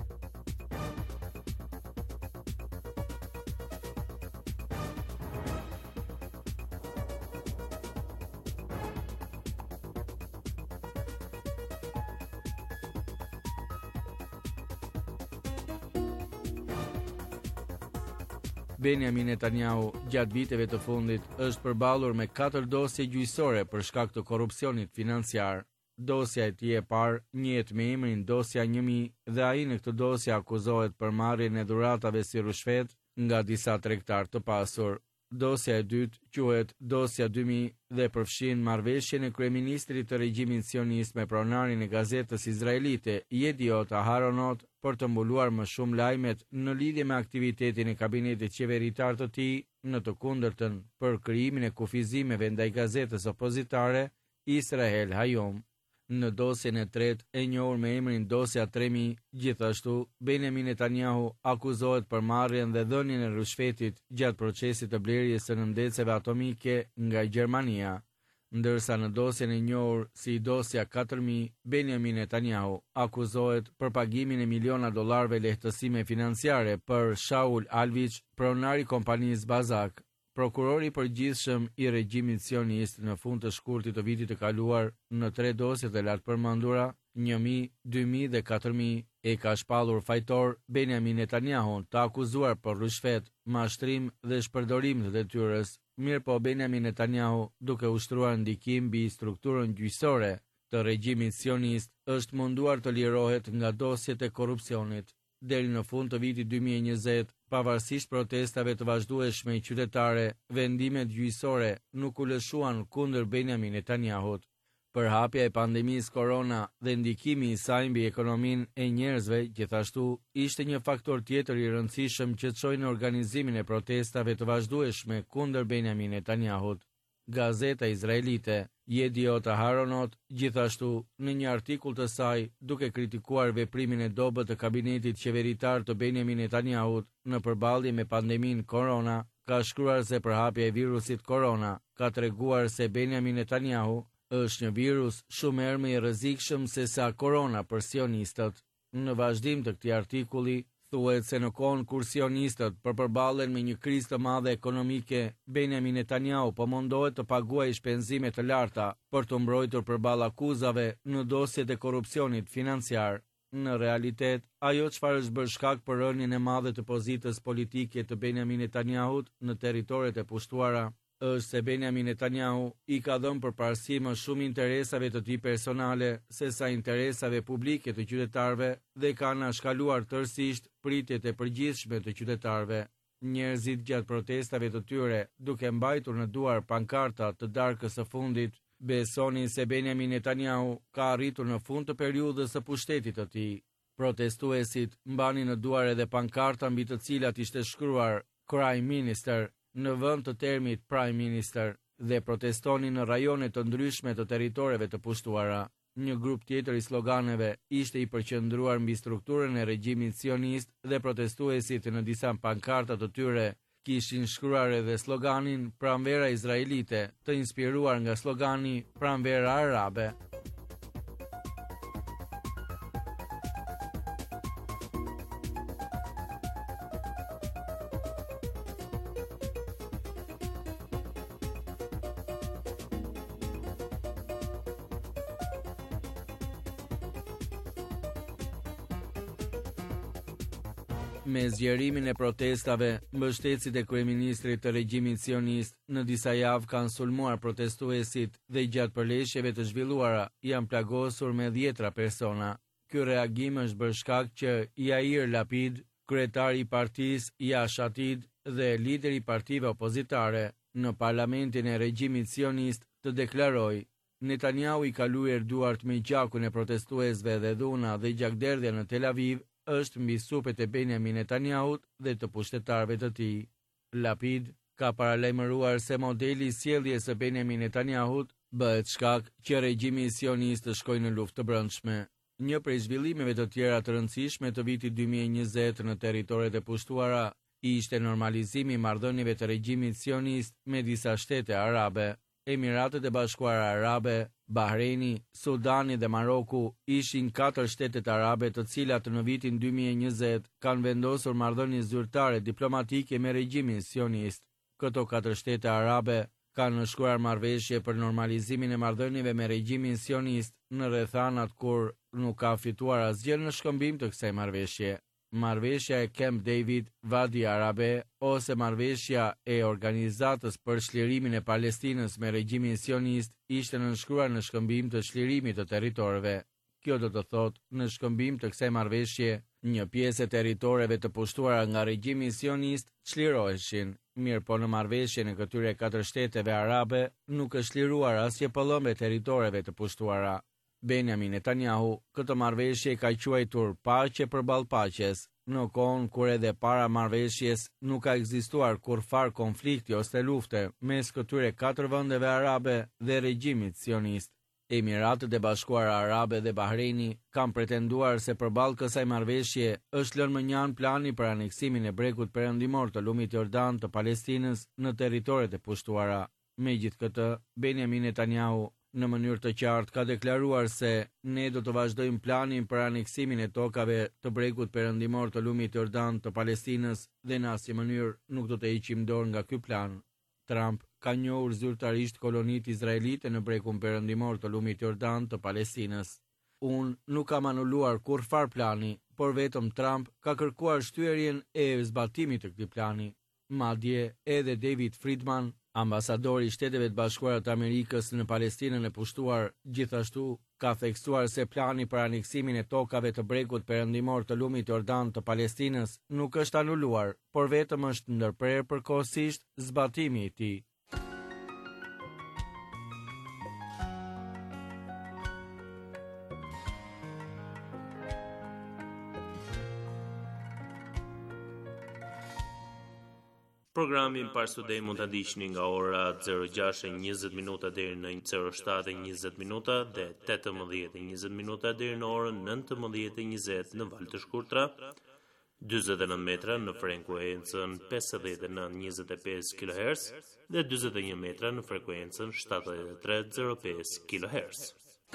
Benjamin Netanyahu gjatë viteve të fundit është përballur me katër dosje gjyqësore për shkak të korrupsionit financiar. Dosja e tij e parë njihet me emrin dosja një mijë dhe ai në këtë dosje akuzohet për marrjen e dhuratave si rushfet nga disa tregtar të pasur. Dosja e dytë quhet dosja dy mijë dhe përfshin marrëveshjen e kryeministrit të regjimit sionist me pronarin e gazetës izraelite Yediot Aharonot për të mbuluar më shumë lajmet në lidhje me aktivitetin e kabinetit qeveritar të tij në të kundërtën për krijimin e kufizimeve ndaj gazetës opozitare Israel Hayom. Në dosjen e tretë, e njohur me emrin dosja tre mijë, gjithashtu Benjamin Netanyahu akuzohet për marrjen dhe dhënien e rushfetit gjatë procesit të blerjes së nëndeceve atomike nga Gjermania, ndërsa në dosjen e njohur si dosja katër mijë, Benjamin Netanyahu akuzohet për pagimin e miliona dollarëve lehtësime financiare për Shaul Alvich, pronari i kompanisë Bazak. Prokurori i përgjithshëm i regjimit sionist në fund të shkurtit të vitit të kaluar në tre dosjet e lartë përmendura, një mijë, dy mijë dhe katër mijë, e ka shpallur fajtor Benjamin Netanyahun të akuzuar për rushfet, mashtrim dhe shpërdorim të detyrës. Mirë po Benjamin Netanyahu, duke ushtruar ndikim mbi strukturën gjyqësore të regjimit sionist, është munduar të lirohet nga dosjet e korrupsionit. Deri në fund të vitit dy mijë e njëzet, pavarësisht protestave të vazhdueshme qytetare, vendimet gjyqësore nuk u lëshuan kundër Benjamin Netanyahut. Përhapja e pandemisë korona dhe ndikimi i saj mbi ekonominë e njerëzve, gjithashtu, ishte një faktor tjetër i rëndësishëm që çoi në organizimin e protestave të vazhdueshme kundër Benjamin Netanyahut. Gazeta izraelite Yediot Aharonot, gjithashtu, në një artikull të saj, duke kritikuar veprimin e dobët të kabinetit qeveritar të Benjamin Netanyahut në përballje me pandeminë korona, ka shkruar se përhapja e virusit korona ka treguar se Benjamin Netanyahu është një virus shumë herë më i rrezikshëm se sa korona për sionistët. Në vazhdim të këtij artikulli, thuhet se në kohën kur sionistët përpërballen me një krizë të madhe ekonomike, Benjamin Netanyahu po mundohet të paguajë shpenzime të larta për të mbrojtur përballë akuzave në dosjet e korrupsionit financiar. Në realitet, ajo çfarë është bërë shkak për rënien e madhe të pozitës politike të Benjamin Netanyahut në territoret e pushtuara është se Benjamin Netanyahu i ka dhënë përparësi më shumë interesave të tij personale se sa interesave publike të qytetarëve dhe ka anashkaluar tërësisht pritjet e përgjithshme të qytetarëve. Njerëzit gjatë protestave të tyre, duke mbajtur në duar pankarta të darkës së fundit, besonin se Benjamin Netanyahu ka arritur në fund të periudhës së pushtetit të tij. Protestuesit mbanin në duar edhe pankarta mbi të cilat ishte shkruar Prime Minister në vend të termit Prime Minister dhe protestonin në rajone të ndryshme të territoreve të pushtuara. Një grup tjetër i sloganeve ishte i përqendruar mbi strukturën e regjimit sionist dhe protestuesit në disa pankarta të tyre kishin shkruar edhe sloganin Pranvera izraelite, të inspiruar nga slogani Pranvera arabe. Me zgjerimin e protestave, mbështetësit e kryeministrit të regjimit sionist në disa javë kanë sulmuar protestuesit dhe gjatë përleshjeve të zhvilluara janë plagosur me dhjetra persona. Ky reagim është bërë shkak që Yair Lapid, kryetari i partisë Yash Atid dhe lideri i partive opozitare në parlamentin e regjimit sionist të deklarojë Netanyahu i ka luajtur duart me gjakun e protestuesve dhe dhuna dhe gjakderdhja në Tel Aviv është mbi supet e Benjamin Netanyahut dhe të pushtetarëve të tij. Lapid ka paralajmëruar se modeli i sjelljes së Benjamin Netanyahut bëhet shkak që regjimi sionist të shkojë në luftë të brendshme. Një prej zhvillimeve të tjera të rëndësishme të vitit dy mijë e njëzet në territoret e pushtuara ishte normalizimi i marrëdhënieve të regjimit sionist me disa shtete arabe. Emiratet e Bashkuara Arabe, Bahreini, Sudani dhe Maroku ishin katër shtetet arabe të cilat në vitin dy mijë e njëzet kanë vendosur marrëdhënie zyrtare diplomatike me regjimin sionist. Këto katër shtete arabe kanë nënshkruar marrëveshje për normalizimin e marrëdhënieve me regjimin sionist në rrethanat kur nuk ka fituar asgjë në shkëmbim të kësaj marrëveshje. Marrëveshja e Camp David, Vadi Arabe, ose marrëveshja e Organizatës për Shlirimin e Palestinës me regjimin sionist ishte nënshkruar në shkëmbim të shlirimit të territoreve. Kjo do të thotë, në shkëmbim të kësaj marrëveshje, një pjesë e territoreve të pushtuara nga regjimi sionist çliroheshin. Mirë, po në marrëveshjen e këtyre katër shteteve arabe nuk është çliruar asnjë pëllëmbë territoreve të pushtuara. Benjamin Netanyahu këtë marrëveshje ka quajtur paqe përballë paqes, në kohën kur edhe para marrëveshjes nuk ka ekzistuar kurfar konflikti ose lufte mes këtyre katër vendeve arabe dhe regjimit sionist. Emiratet e Bashkuara Arabe dhe Bahreini kanë pretenduar se përballë kësaj marrëveshje është lënë më njan plani për aneksimin e bregut perëndimor të lumit Jordan të Palestinës në territoret e pushtuara. Megjithatë, Benjamin Netanyahu në mënyrë të qartë ka deklaruar se ne do të vazhdojmë planin për aneksimin e tokave të bregut perëndimor të lumit Jordan të Palestinës dhe në asnjë mënyrë nuk do të heqim dorë nga ky plan. Trump ka njohur zyrtarisht kolonitë izraelite në bregun perëndimor të lumit Jordan të Palestinës. Unë nuk kam anuluar kurfar plani, por vetëm Trump ka kërkuar shtyerjen e zbatimit të këtij plani. Madje edhe David Friedman, ambasadori i Shteteve të Bashkuara të Amerikës në Palestinën e pushtuar, gjithashtu ka theksuar se plani për aneksimin e tokave të bregut perëndimor të lumit Jordan të Palestinës nuk është anuluar, por vetëm është ndërprerë përkohësisht zbatimi i tij. Programin Parsudej mund ta ndiqni nga ora zero gjashtë e njëzet minuta deri në zero shtatë e njëzet minuta dhe tetëmbëdhjetë e njëzet minuta deri në orën nëntëmbëdhjetë e njëzet në valë të shkurtra, dyzet e nëntë metra në frekuencën pesëdhjetë e nëntë njëzet e pesë kilohertz dhe dyzet e një metra në frekuencën shtatëdhjetë e tre zero pesë kilohertz.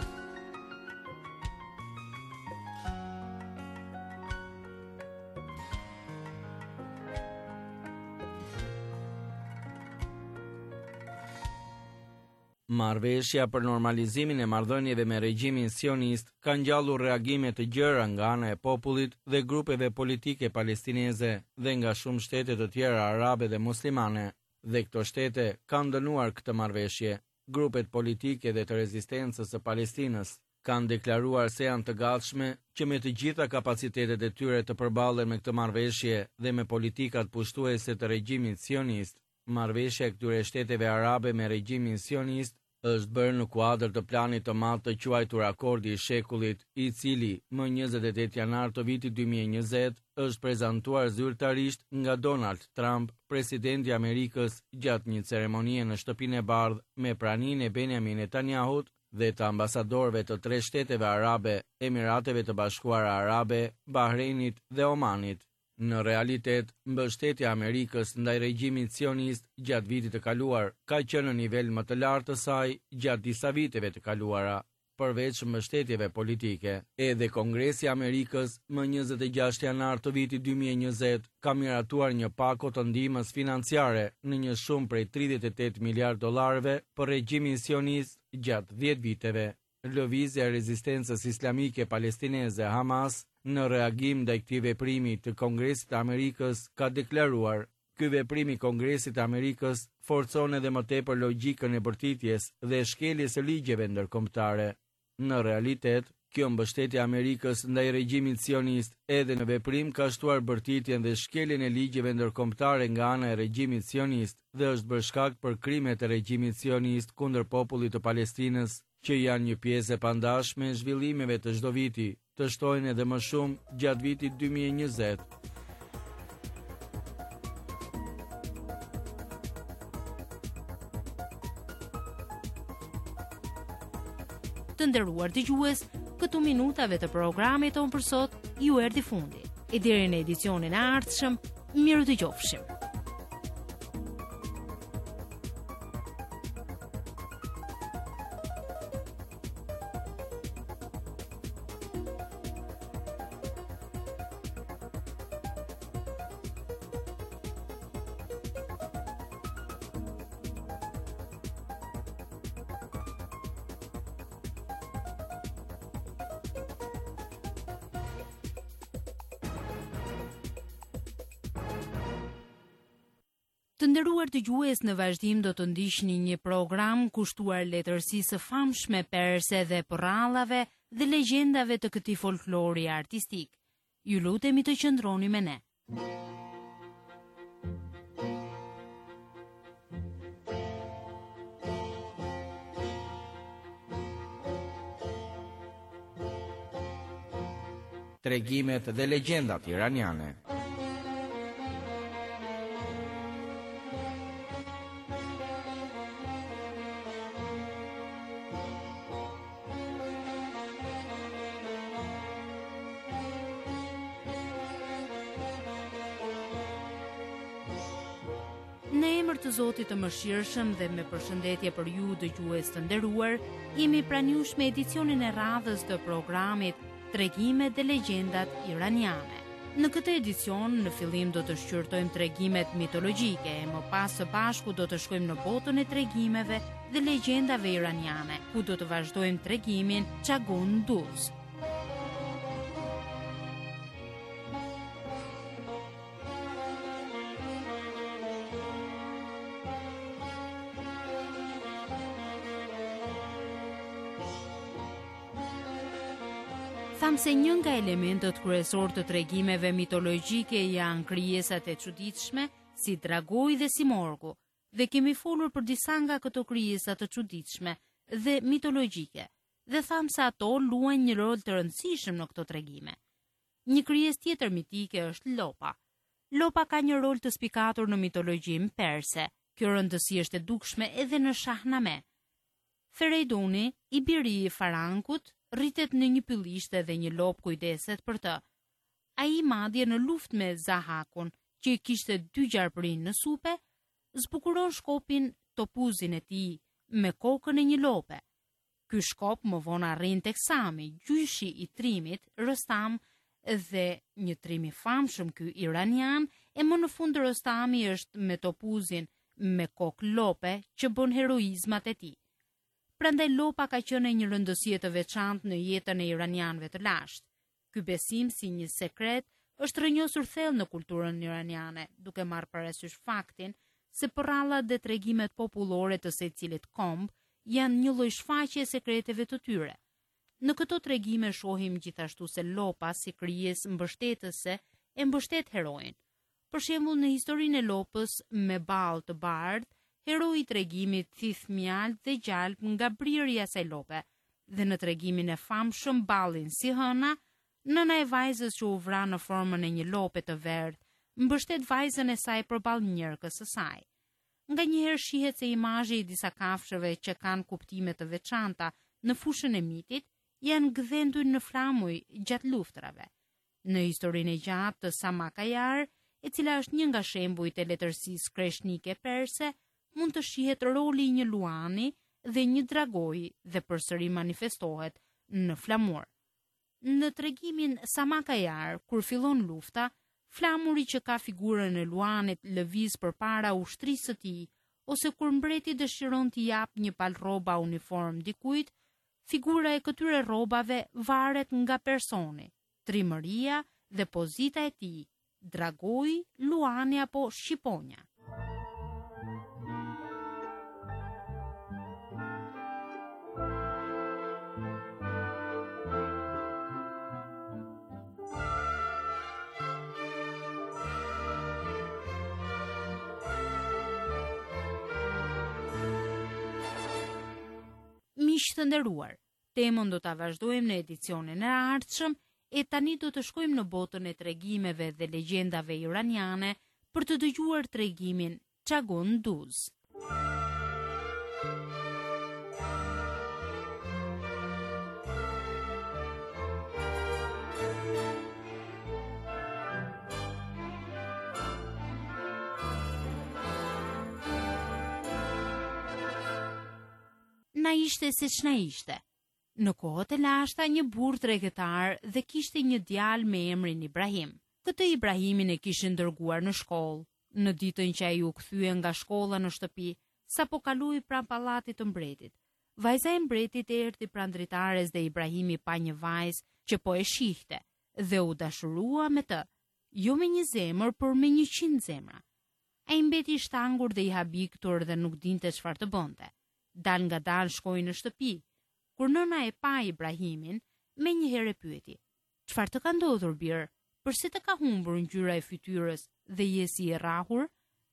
Marrëveshja për normalizimin e marrëdhënieve me regjimin sionist ka ngjallur reagime të gjëra nga ana e popullit dhe grupeve politike palestineze dhe nga shumë shtete të tjera arabe dhe muslimane. dhe këto shtete kanë dënuar këtë marrëveshje. Grupet politike dhe të rezistencës së Palestinës kanë deklaruar se janë të gatshme që me të gjitha kapacitetet e tyre të përballen me këtë marrëveshje dhe me politikat pushtuese të regjimit sionist. Marrëveshja e këtyre shteteve arabe me regjimin sionist është bërë në kuadër të planit të madh të quajtur Akordi i Shekullit, i cili më njëzet e tetë janar të vitit dy mijë e njëzet është prezantuar zyrtarisht nga Donald Trump, presidenti i Amerikës, gjatë një ceremonie në Shtëpinë e Bardhë me praninë e Benjamin Netanyahut dhe të ambasadorëve të tre shteteve arabe, Emirateve të Bashkuara Arabe, Bahreinit dhe Omanit. Në realitet, mbështetja e Amerikës ndaj regjimit sionist gjatë vitit të kaluar ka qenë në nivel më të lartë të saj gjatë disa viteve të kaluara. Përveç mbështetjeve politike, edhe Kongresi i Amerikës më njëzet e gjashtë janar të vitit dy mijë e njëzet ka miratuar një pako të ndihmës financiare në një shumë prej tridhjetë e tetë miliardë dollarëve për regjimin sionist gjatë dhjetë viteve. Lëvizja e rezistencës islamike palestineze Hamas në reagim ndaj këtij veprimi të Kongresit të Amerikës ka deklaruar: "Ky veprim i Kongresit të Amerikës forcon edhe më tepër logjikën e bërtitjes dhe shkeljes së ligjeve ndërkombëtare." Në realitet, kjo mbështetje e Amerikës ndaj regjimit sionist edhe në veprim ka shtuar bërtitjen dhe shkeljen e ligjeve ndërkombëtare nga ana e regjimit sionist dhe është bërë shkak për krimet e regjimit sionist kundër popullit të Palestinës, që janë një pjesë e pandashme e zhvillimeve të çdo viti, të shtojnë edhe më shumë gjatë vitit dy mijë e njëzet. Të nderuar dëgjues, këtu minutave të programit ton për sot ju erdhi fundi. E deri në edicionin e ardhshëm, miru dëgjofshim. Të nderuar dëgjues, në vazhdim do të ndiqni një program kushtuar letërsisë së famshme perse dhe porrallave dhe legjendave të këtij folklori artistik. Ju lutemi të qëndroni me ne. Tregimet dhe legjendat iraniane. Në emër të Zotit të Mëshirshëm dhe me përshëndetje për ju dëgjues të nderuar, jemi pranë jush me edicionin e radhës të programit Tregimet dhe legjendat iraniane. Në këtë edicion, në fillim do të shqyrtojmë tregimet mitologjike, e më pas së bashku do të shkojmë në botën e tregimeve dhe legjendave iraniane, ku do të vazhdojmë tregimin Çagun Duz. Tham se një nga elementët kryesor të tregimeve mitologjike janë krijesat e çuditshme, si dragoi dhe si morgu, dhe kemi folur për disa nga këto krijesa të çuditshme dhe mitologjike, dhe tham se ato luajnë një rol të rëndësishëm në këto tregime. Një krijesë tjetër mitike është lopa. Lopa ka një rol të spikatur në mitologjin perse. Kjo rëndësi është e dukshme edhe në Shahname. Ferejduni, i biri i Farankut, rritet në një pyllishte dhe një lop kujdeset për të. Ai madje në luftë me Zahakun, që i kishte dy gjarpërin në supe, zbukuron shkopin topuzin e tij me kokën e një lope. Ky shkop më vonë arrin tek Sami, gjyshi i trimit, Rostam, dhe një trim i famshëm ky iranian, e më në fund Rostami është me topuzin me kokë lope që bën heroizmat e tij. Prandaj lopa ka qenë një rëndësi të veçantë në jetën e iranianëve të lashtë. Ky besim si një sekret është rrënjosur thellë në kulturën iraniane, duke marrë parasysh faktin se porrallat dhe tregimet popullore të secilit komb janë një lloj shfaqje sekreteve të tyre. Në këto tregime shohim gjithashtu se lopa si krijesë mbështetëse e mbështet heroin. Për shembull, në historinë e lopës me ballë të bardhë, heroi i tregimit thith mjalt dhe gjalp nga brirja e saj lope, dhe në tregimin e famshëm Ballin si hëna, nëna e vajzës që u vra në formën e një lope të verdhë, mbështet vajzën e saj përballë njerëkës së saj. Nganjëherë shihet se imazhi i disa kafshëve që kanë kuptime të veçanta në fushën e mitit janë gdhendur në flamuj gjatë luftrave. Në historinë e gjatë të Samakayar, e cila është një nga shembujt e letërsisë kreshnike perse, mund të shihet roli i një luani dhe një dragoi dhe përsëri manifestohet në flamur. Në tregimin Samakayar, kur fillon lufta, flamuri që ka figurën e luanit lëviz përpara ushtrisë së tij, ose kur mbreti dëshiron t'i jap një palë rroba uniform dikujt, figura e këtyre rrobave varet nga personi, trimëria dhe pozita e tij, dragoi, luani apo shqiponja. Miq të nderuar, temën do ta vazhdojmë në edicionin e ardhshëm e tani do të shkojmë në botën e tregimeve dhe legjendave iraniane për të dëgjuar tregimin Çagun Duz. Na ishte se që na ishte. Në kohët e lashta një burr tregëtar dhe kishte një djalë me emrin Ibrahim. Këtë Ibrahimin e kishin dërguar në shkollë. Në ditën që ai u kthye nga shkolla në shtëpi, sapo kaloi pranë pallatit të mbretit, vajza e mbretit erdhi pranë dritares dhe Ibrahimi pa një vajzë që po e shihte dhe u dashurua me të, jo me një zemër, por me një qind zemra. Ai mbeti i shtangur dhe i habiktur dhe nuk dinte çfarë të bënte. Dal nga dal shkoi në shtëpi. Kur nëna e pa Ibrahimin, me një herë e pyeti: "Çfarë të ka ndodhur, bir? Përse të ka humbur ngjyra e fytyrës dhe je si e rrahur?"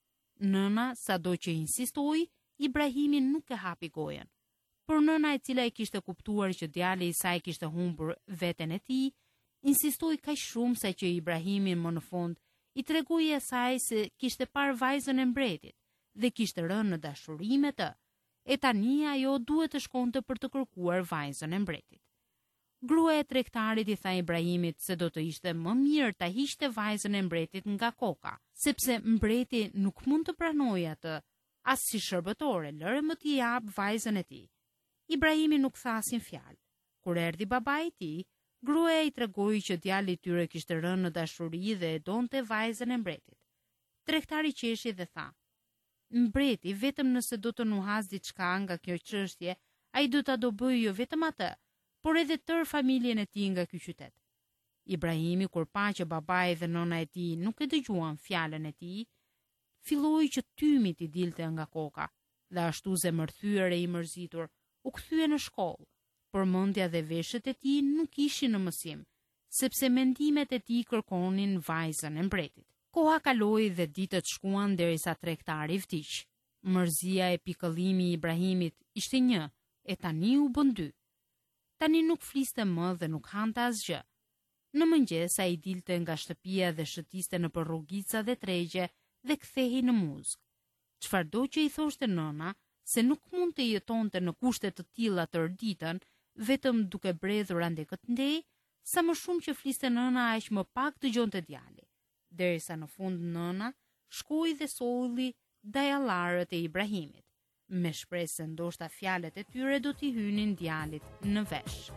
Nëna, sado që insistoi, Ibrahimi nuk e hapi gojen. Por nëna, e cila e kishte kuptuar që djali i saj kishte humbur veten e tij, insistoi kaq shumë sa që Ibrahimi më në fund i tregoi asaj se kishte parë vajzën e mbretit dhe kishte rënë në dashuri me të. E tani ajo duhet të shkonte për të kërkuar vajzën e mbretit. Gruaja e tregtarit i tha Ibrahimit se do të ishte më mirë ta hiqte vajzën e mbretit nga koka, sepse mbreti nuk mund të pranojë atë as si shërbëtore, lëre më t'i jap vajzën e tij. Ibrahimi nuk tha asnjë fjalë. Kur erdhi babai i tij, gruaja i tregoi që djali i tyre kishte rënë në dashuri dhe e donte vajzën e mbretit. Tregtari qeshi dhe tha: "Mbreti, vetëm nëse do të nuhas diçka nga kjo çështje, ai do ta do bëjë jo vetëm atë, por edhe tërë familjen e tij nga ky qytet." Ibrahimi, kur pa që babai dhe nëna e tij nuk e dëgjuan fjalën e tij, filloi që tymi t'i dilte nga koka, dhe ashtu zemërthyer e i mërzitur, u kthye në shkollë, por mendja dhe veshët e tij nuk ishin në mësim, sepse mendimet e tij kërkonin vajzën e mbretit. Koha kaloi dhe ditët shkuan derisa tregtari vdiq. Mërzia e pikëllimi i Ibrahimit ishte një, e tani u bën dy. Tani nuk fliste më dhe nuk hante asgjë. Në mëngjes ai dilte nga shtëpia dhe shëtiste në për rrugica dhe tregje dhe kthehej në muzg. Çfarëdo që i thoshte nëna, se nuk mund të jetonte në kushte të tilla tërë ditën, vetëm duke bredhur ande këtë ndej, sa më shumë që fliste nëna, aq më pak dëgjonte djali. Derisa në fund nëna shkoi dhe solli dajallarët e Ibrahimit, me shpresë se ndoshta fjalët e tyre do t'i hynin djalit në vesh.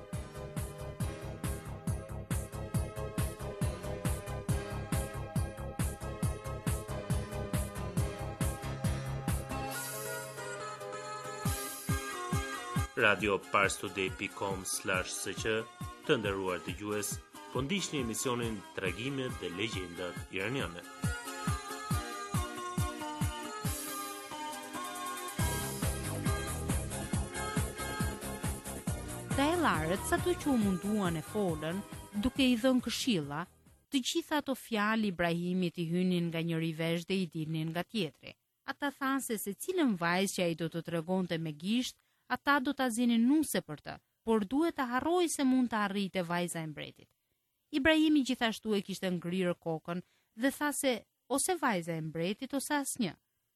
radio parstoday dot com slash s q Të nderuar dëgjues, po ndiqni emisionin Tregimet dhe Legjendat Iraniane. Dajallarët sa të që u munduan e folën, duke i dhënë këshilla, të gjitha ato fjalë Ibrahimit i hynin nga njëri vesh dhe i dilnin nga tjetri. Ata thanë se se cilën vajzë që ai do të tregonte me gisht, ata do ta zinin nuse për të, por duhet të harrojë se mund të arrijte vajza e mbretit. Ibrahimi gjithashtu e kishte ngrirë kokën dhe tha se ose vajza e mbretit ose asnjë.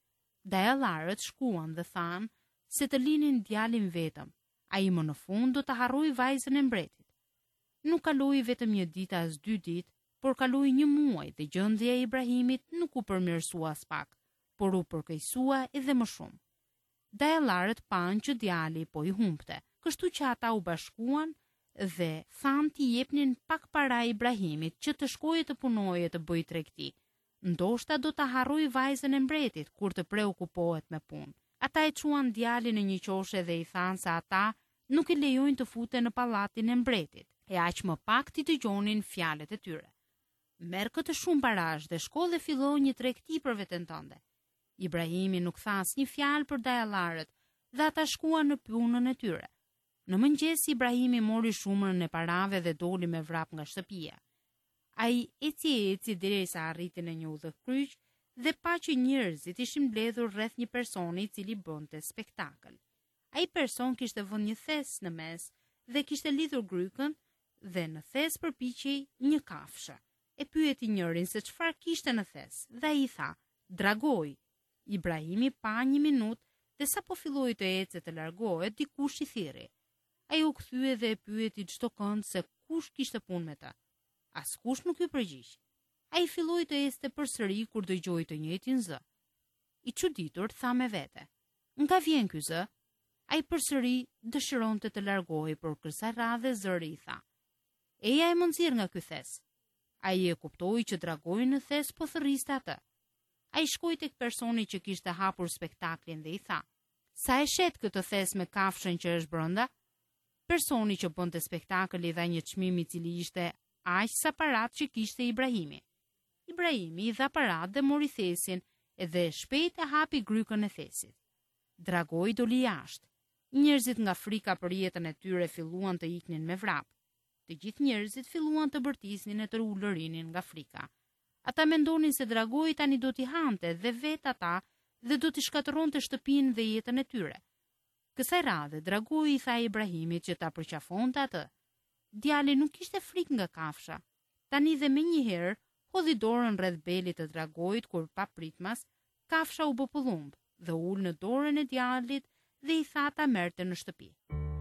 Dajallarët shkuan dhe thanë se të linin djalin vetëm, ai më në fund do të harrojë vajzën e mbretit. Nuk kaloi vetëm një ditë as dy ditë, por kaloi një muaj dhe gjendja e Ibrahimit nuk u përmirësua as pak, por u përkeqësua edhe më shumë. Dajallarët panë që djali po i humbte, kështu që ata u bashkuan dhe thanë t'i jepnin pak para Ibrahimit që të shkojë të punojë të bëjë tregti. Ndoshta do të harrojë vajzën e mbretit kur të preokupohet me punë. Ata e çuan djalin në një qoshe dhe i thanë se ata nuk i lejojnë të futen në pallatin e mbretit, e aq më pak t'i dëgjonin fjalët e tyre. Merr këtë shumë parash dhe shko dhe fillo një tregti për veten tënde. Ibrahimi nuk tha asnjë fjalë për dajallarët dhe ata shkuan në punën e tyre. Në mëngjes Ibrahimi mori shumën e parave dhe doli me vrap nga shtëpia. Ai eci eci derisa arriti në një udhëkryq dhe pa që njerëzit ishin mbledhur rreth një personi i cili bënte spektakël. Ai person kishte vënë një thes në mes dhe kishte lidhur grykën dhe në thes përpiqej një kafshë. E pyeti njërin se çfarë kishte në thes dhe ai tha: "Dragoj." Ibrahimi pa një minutë dhe sapo filloi të ecë të largohet, dikush i thirri. Ai u kthye dhe e pyeti çdo kënd se kush kishte punë me të. Askush nuk i përgjigj. Ai filloi të ecte përsëri kur dëgjoi të njëjtin zë. I çuditur tha me vete: "Nga vjen ky zë?" Ai përsëri dëshironte të largohej, por kësaj radhe zëri i tha: "Eja e më nxirr nga ky thes." Ai e kuptoi që dragoi në thes po thërriste atë. Ai shkoi tek personi që kishte hapur spektaklin dhe i tha: "Sa e shet këtë thes me kafshën që është brenda?" Personi që bënte spektakël i dha një çmim i cili ishte aq sa parat që kishte Ibrahimi. Ibrahimi i dha parat dhe mori thesin edhe shpejt e hapi grykën e thesit. Dragoi doli jashtë. Njerëzit nga frika për jetën e tyre filluan të iknin me vrap. Të gjithë njerëzit filluan të bërtisnin e të ulërinin nga frika. Ata mendonin se dragoi tani do t'i hante dhe vetë ata dhe do t'i shkatërronte shtëpinë dhe jetën e tyre. Kësaj radhe dragoi i tha Ibrahimit që ta përqafonte atë. Djali nuk kishte frikë nga kafsha. Tani dhe me njëherë hodhi dorën rreth belit të dragoit kur pa pritmas, kafsha u bë pëllumb dhe ul në dorën e djalit dhe i tha ta merrte në shtëpi.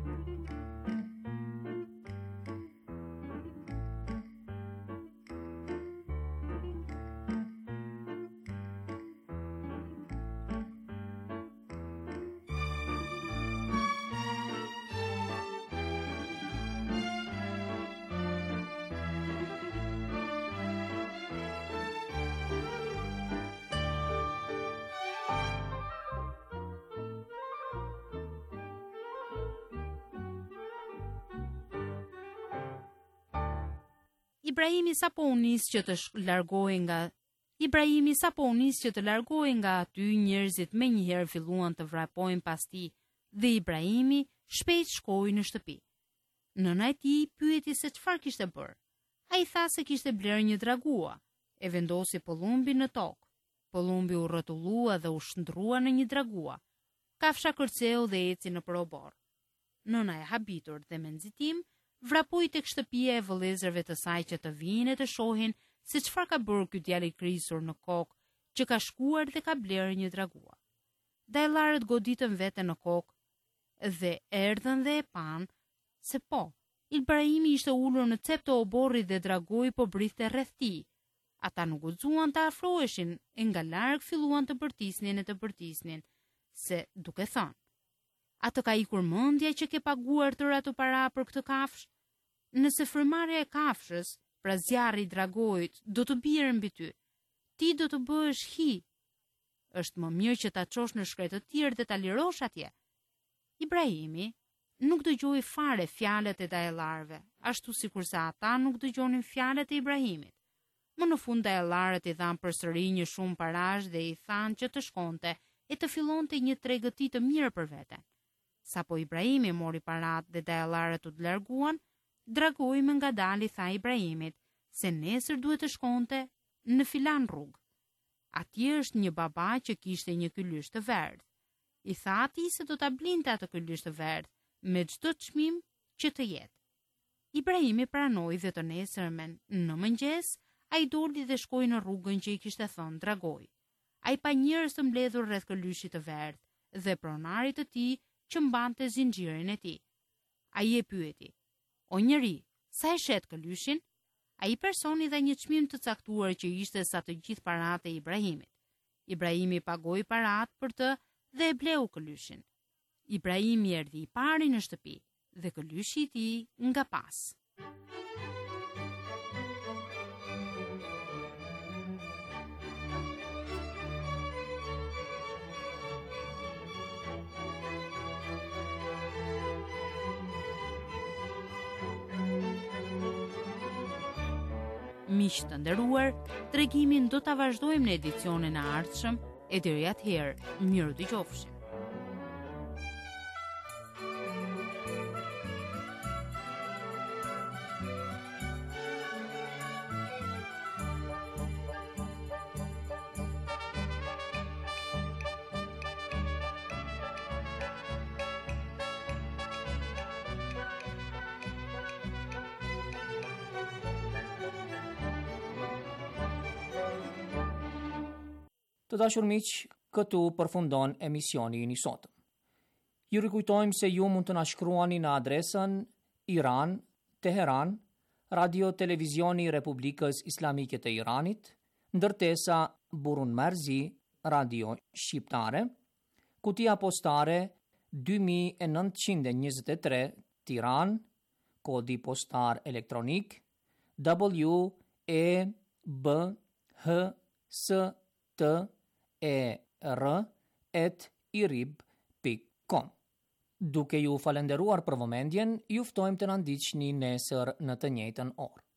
Ibrahimi sapo u nis që të largohej nga Ibrahimi sapo u nis që të largohej nga aty, njerëzit menjëherë filluan të vrapojnë pas tij dhe Ibrahimi shpejt shkoi në shtëpi. Nëna e tij pyeti se çfarë kishte bërë. Ai tha se kishte blerë një dragua, e vendosi pëllumbin në tokë. Pëllumbi u rrotullua dhe u shndrua në një dragua. Kafsha kërceu dhe eci në probor. Nëna e habitur dhe me nxitim vrapoi tek shtëpia e vëllezërve të saj që të vinë të shohin se çfarë ka bërë ky djalë i krisur në kokë që ka shkuar dhe ka blerë një dragua. Dajallarët goditën veten në kokë dhe erdhën dhe e pan se po, Ibrahimi ishte ulur në cep të oborrit dhe dragoi po brithte rreth tij. Ata nuk guxuan të afroheshin e nga larg filluan të bërtisnin e të bërtisnin, se duke thënë: "Atë ka ikur mendja që ke paguar tërë ato para për këtë kafshë? Nëse frymarrja e kafshës, pra zjarri i dragoit, do të bjerë mbi ty, ti do të bëhesh hi. Është më mirë që ta çosh në shkret të tjerë dhe ta lirosh atje." Ibrahimi nuk dëgjoi fare fjalët e dajallarëve, ashtu sikurse ata nuk dëgjonin fjalët e Ibrahimit. Më në fund dajallarët i dhan përsëri një shumë parash dhe i thanë që të shkonte e të fillonte një tregëti të mirë për veten. Sa po Ibrahimi mori parat dhe dajallarët u të larguan, dragoi më nga dali tha Ibrahimit se nesër duhet të shkonte në filan rrugë. Atje është një baba që kishte një kylysh të verdh. I tha atij se do ta blinte atë kylysh të verdh me çdo çmim që të jetë. Ibrahimi pranoi dhe të nesërmen në mëngjes ai doli dhe shkoi në rrugën që i kishte thënë dragoi. Ai pa njerëz të mbledhur rreth kylyshit të verdh dhe pronarit të tij që mbante zinxhirin e tij. Ai e pyeti: "O njeri, sa e shet kyllyshin?" Ai personi dha një çmim të caktuar që ishte sa të gjithë paratë e Ibrahimit. Ibrahimi pagoi paratë për të dhe e bleu kyllyshin. Ibrahimi erdhi i pari në shtëpi dhe kylyshi i tij nga pas. Miq të nderuar, tregimin do ta vazhdojmë në edicionin e ardhshëm, e deri atëherë, miru dëgjofshim. Të dashur miq, këtu përfundon emisioni i sotëm. Ju rikujtojmë se ju mund të na shkruani në adresën Iran, Teheran, Radio Televizioni i Republikës Islamike të Iranit, ndërtesa Burun Marzi, Radio Shqiptare, kutia postare dy mijë e nëntëqind e njëzet e tre, Tiranë, kodi postar elektronik W E B H S T E R at irib dot com. Duke ju falenderuar për vëmendjen, ju ftojmë të na ndiqni nesër në të njëjtën orë.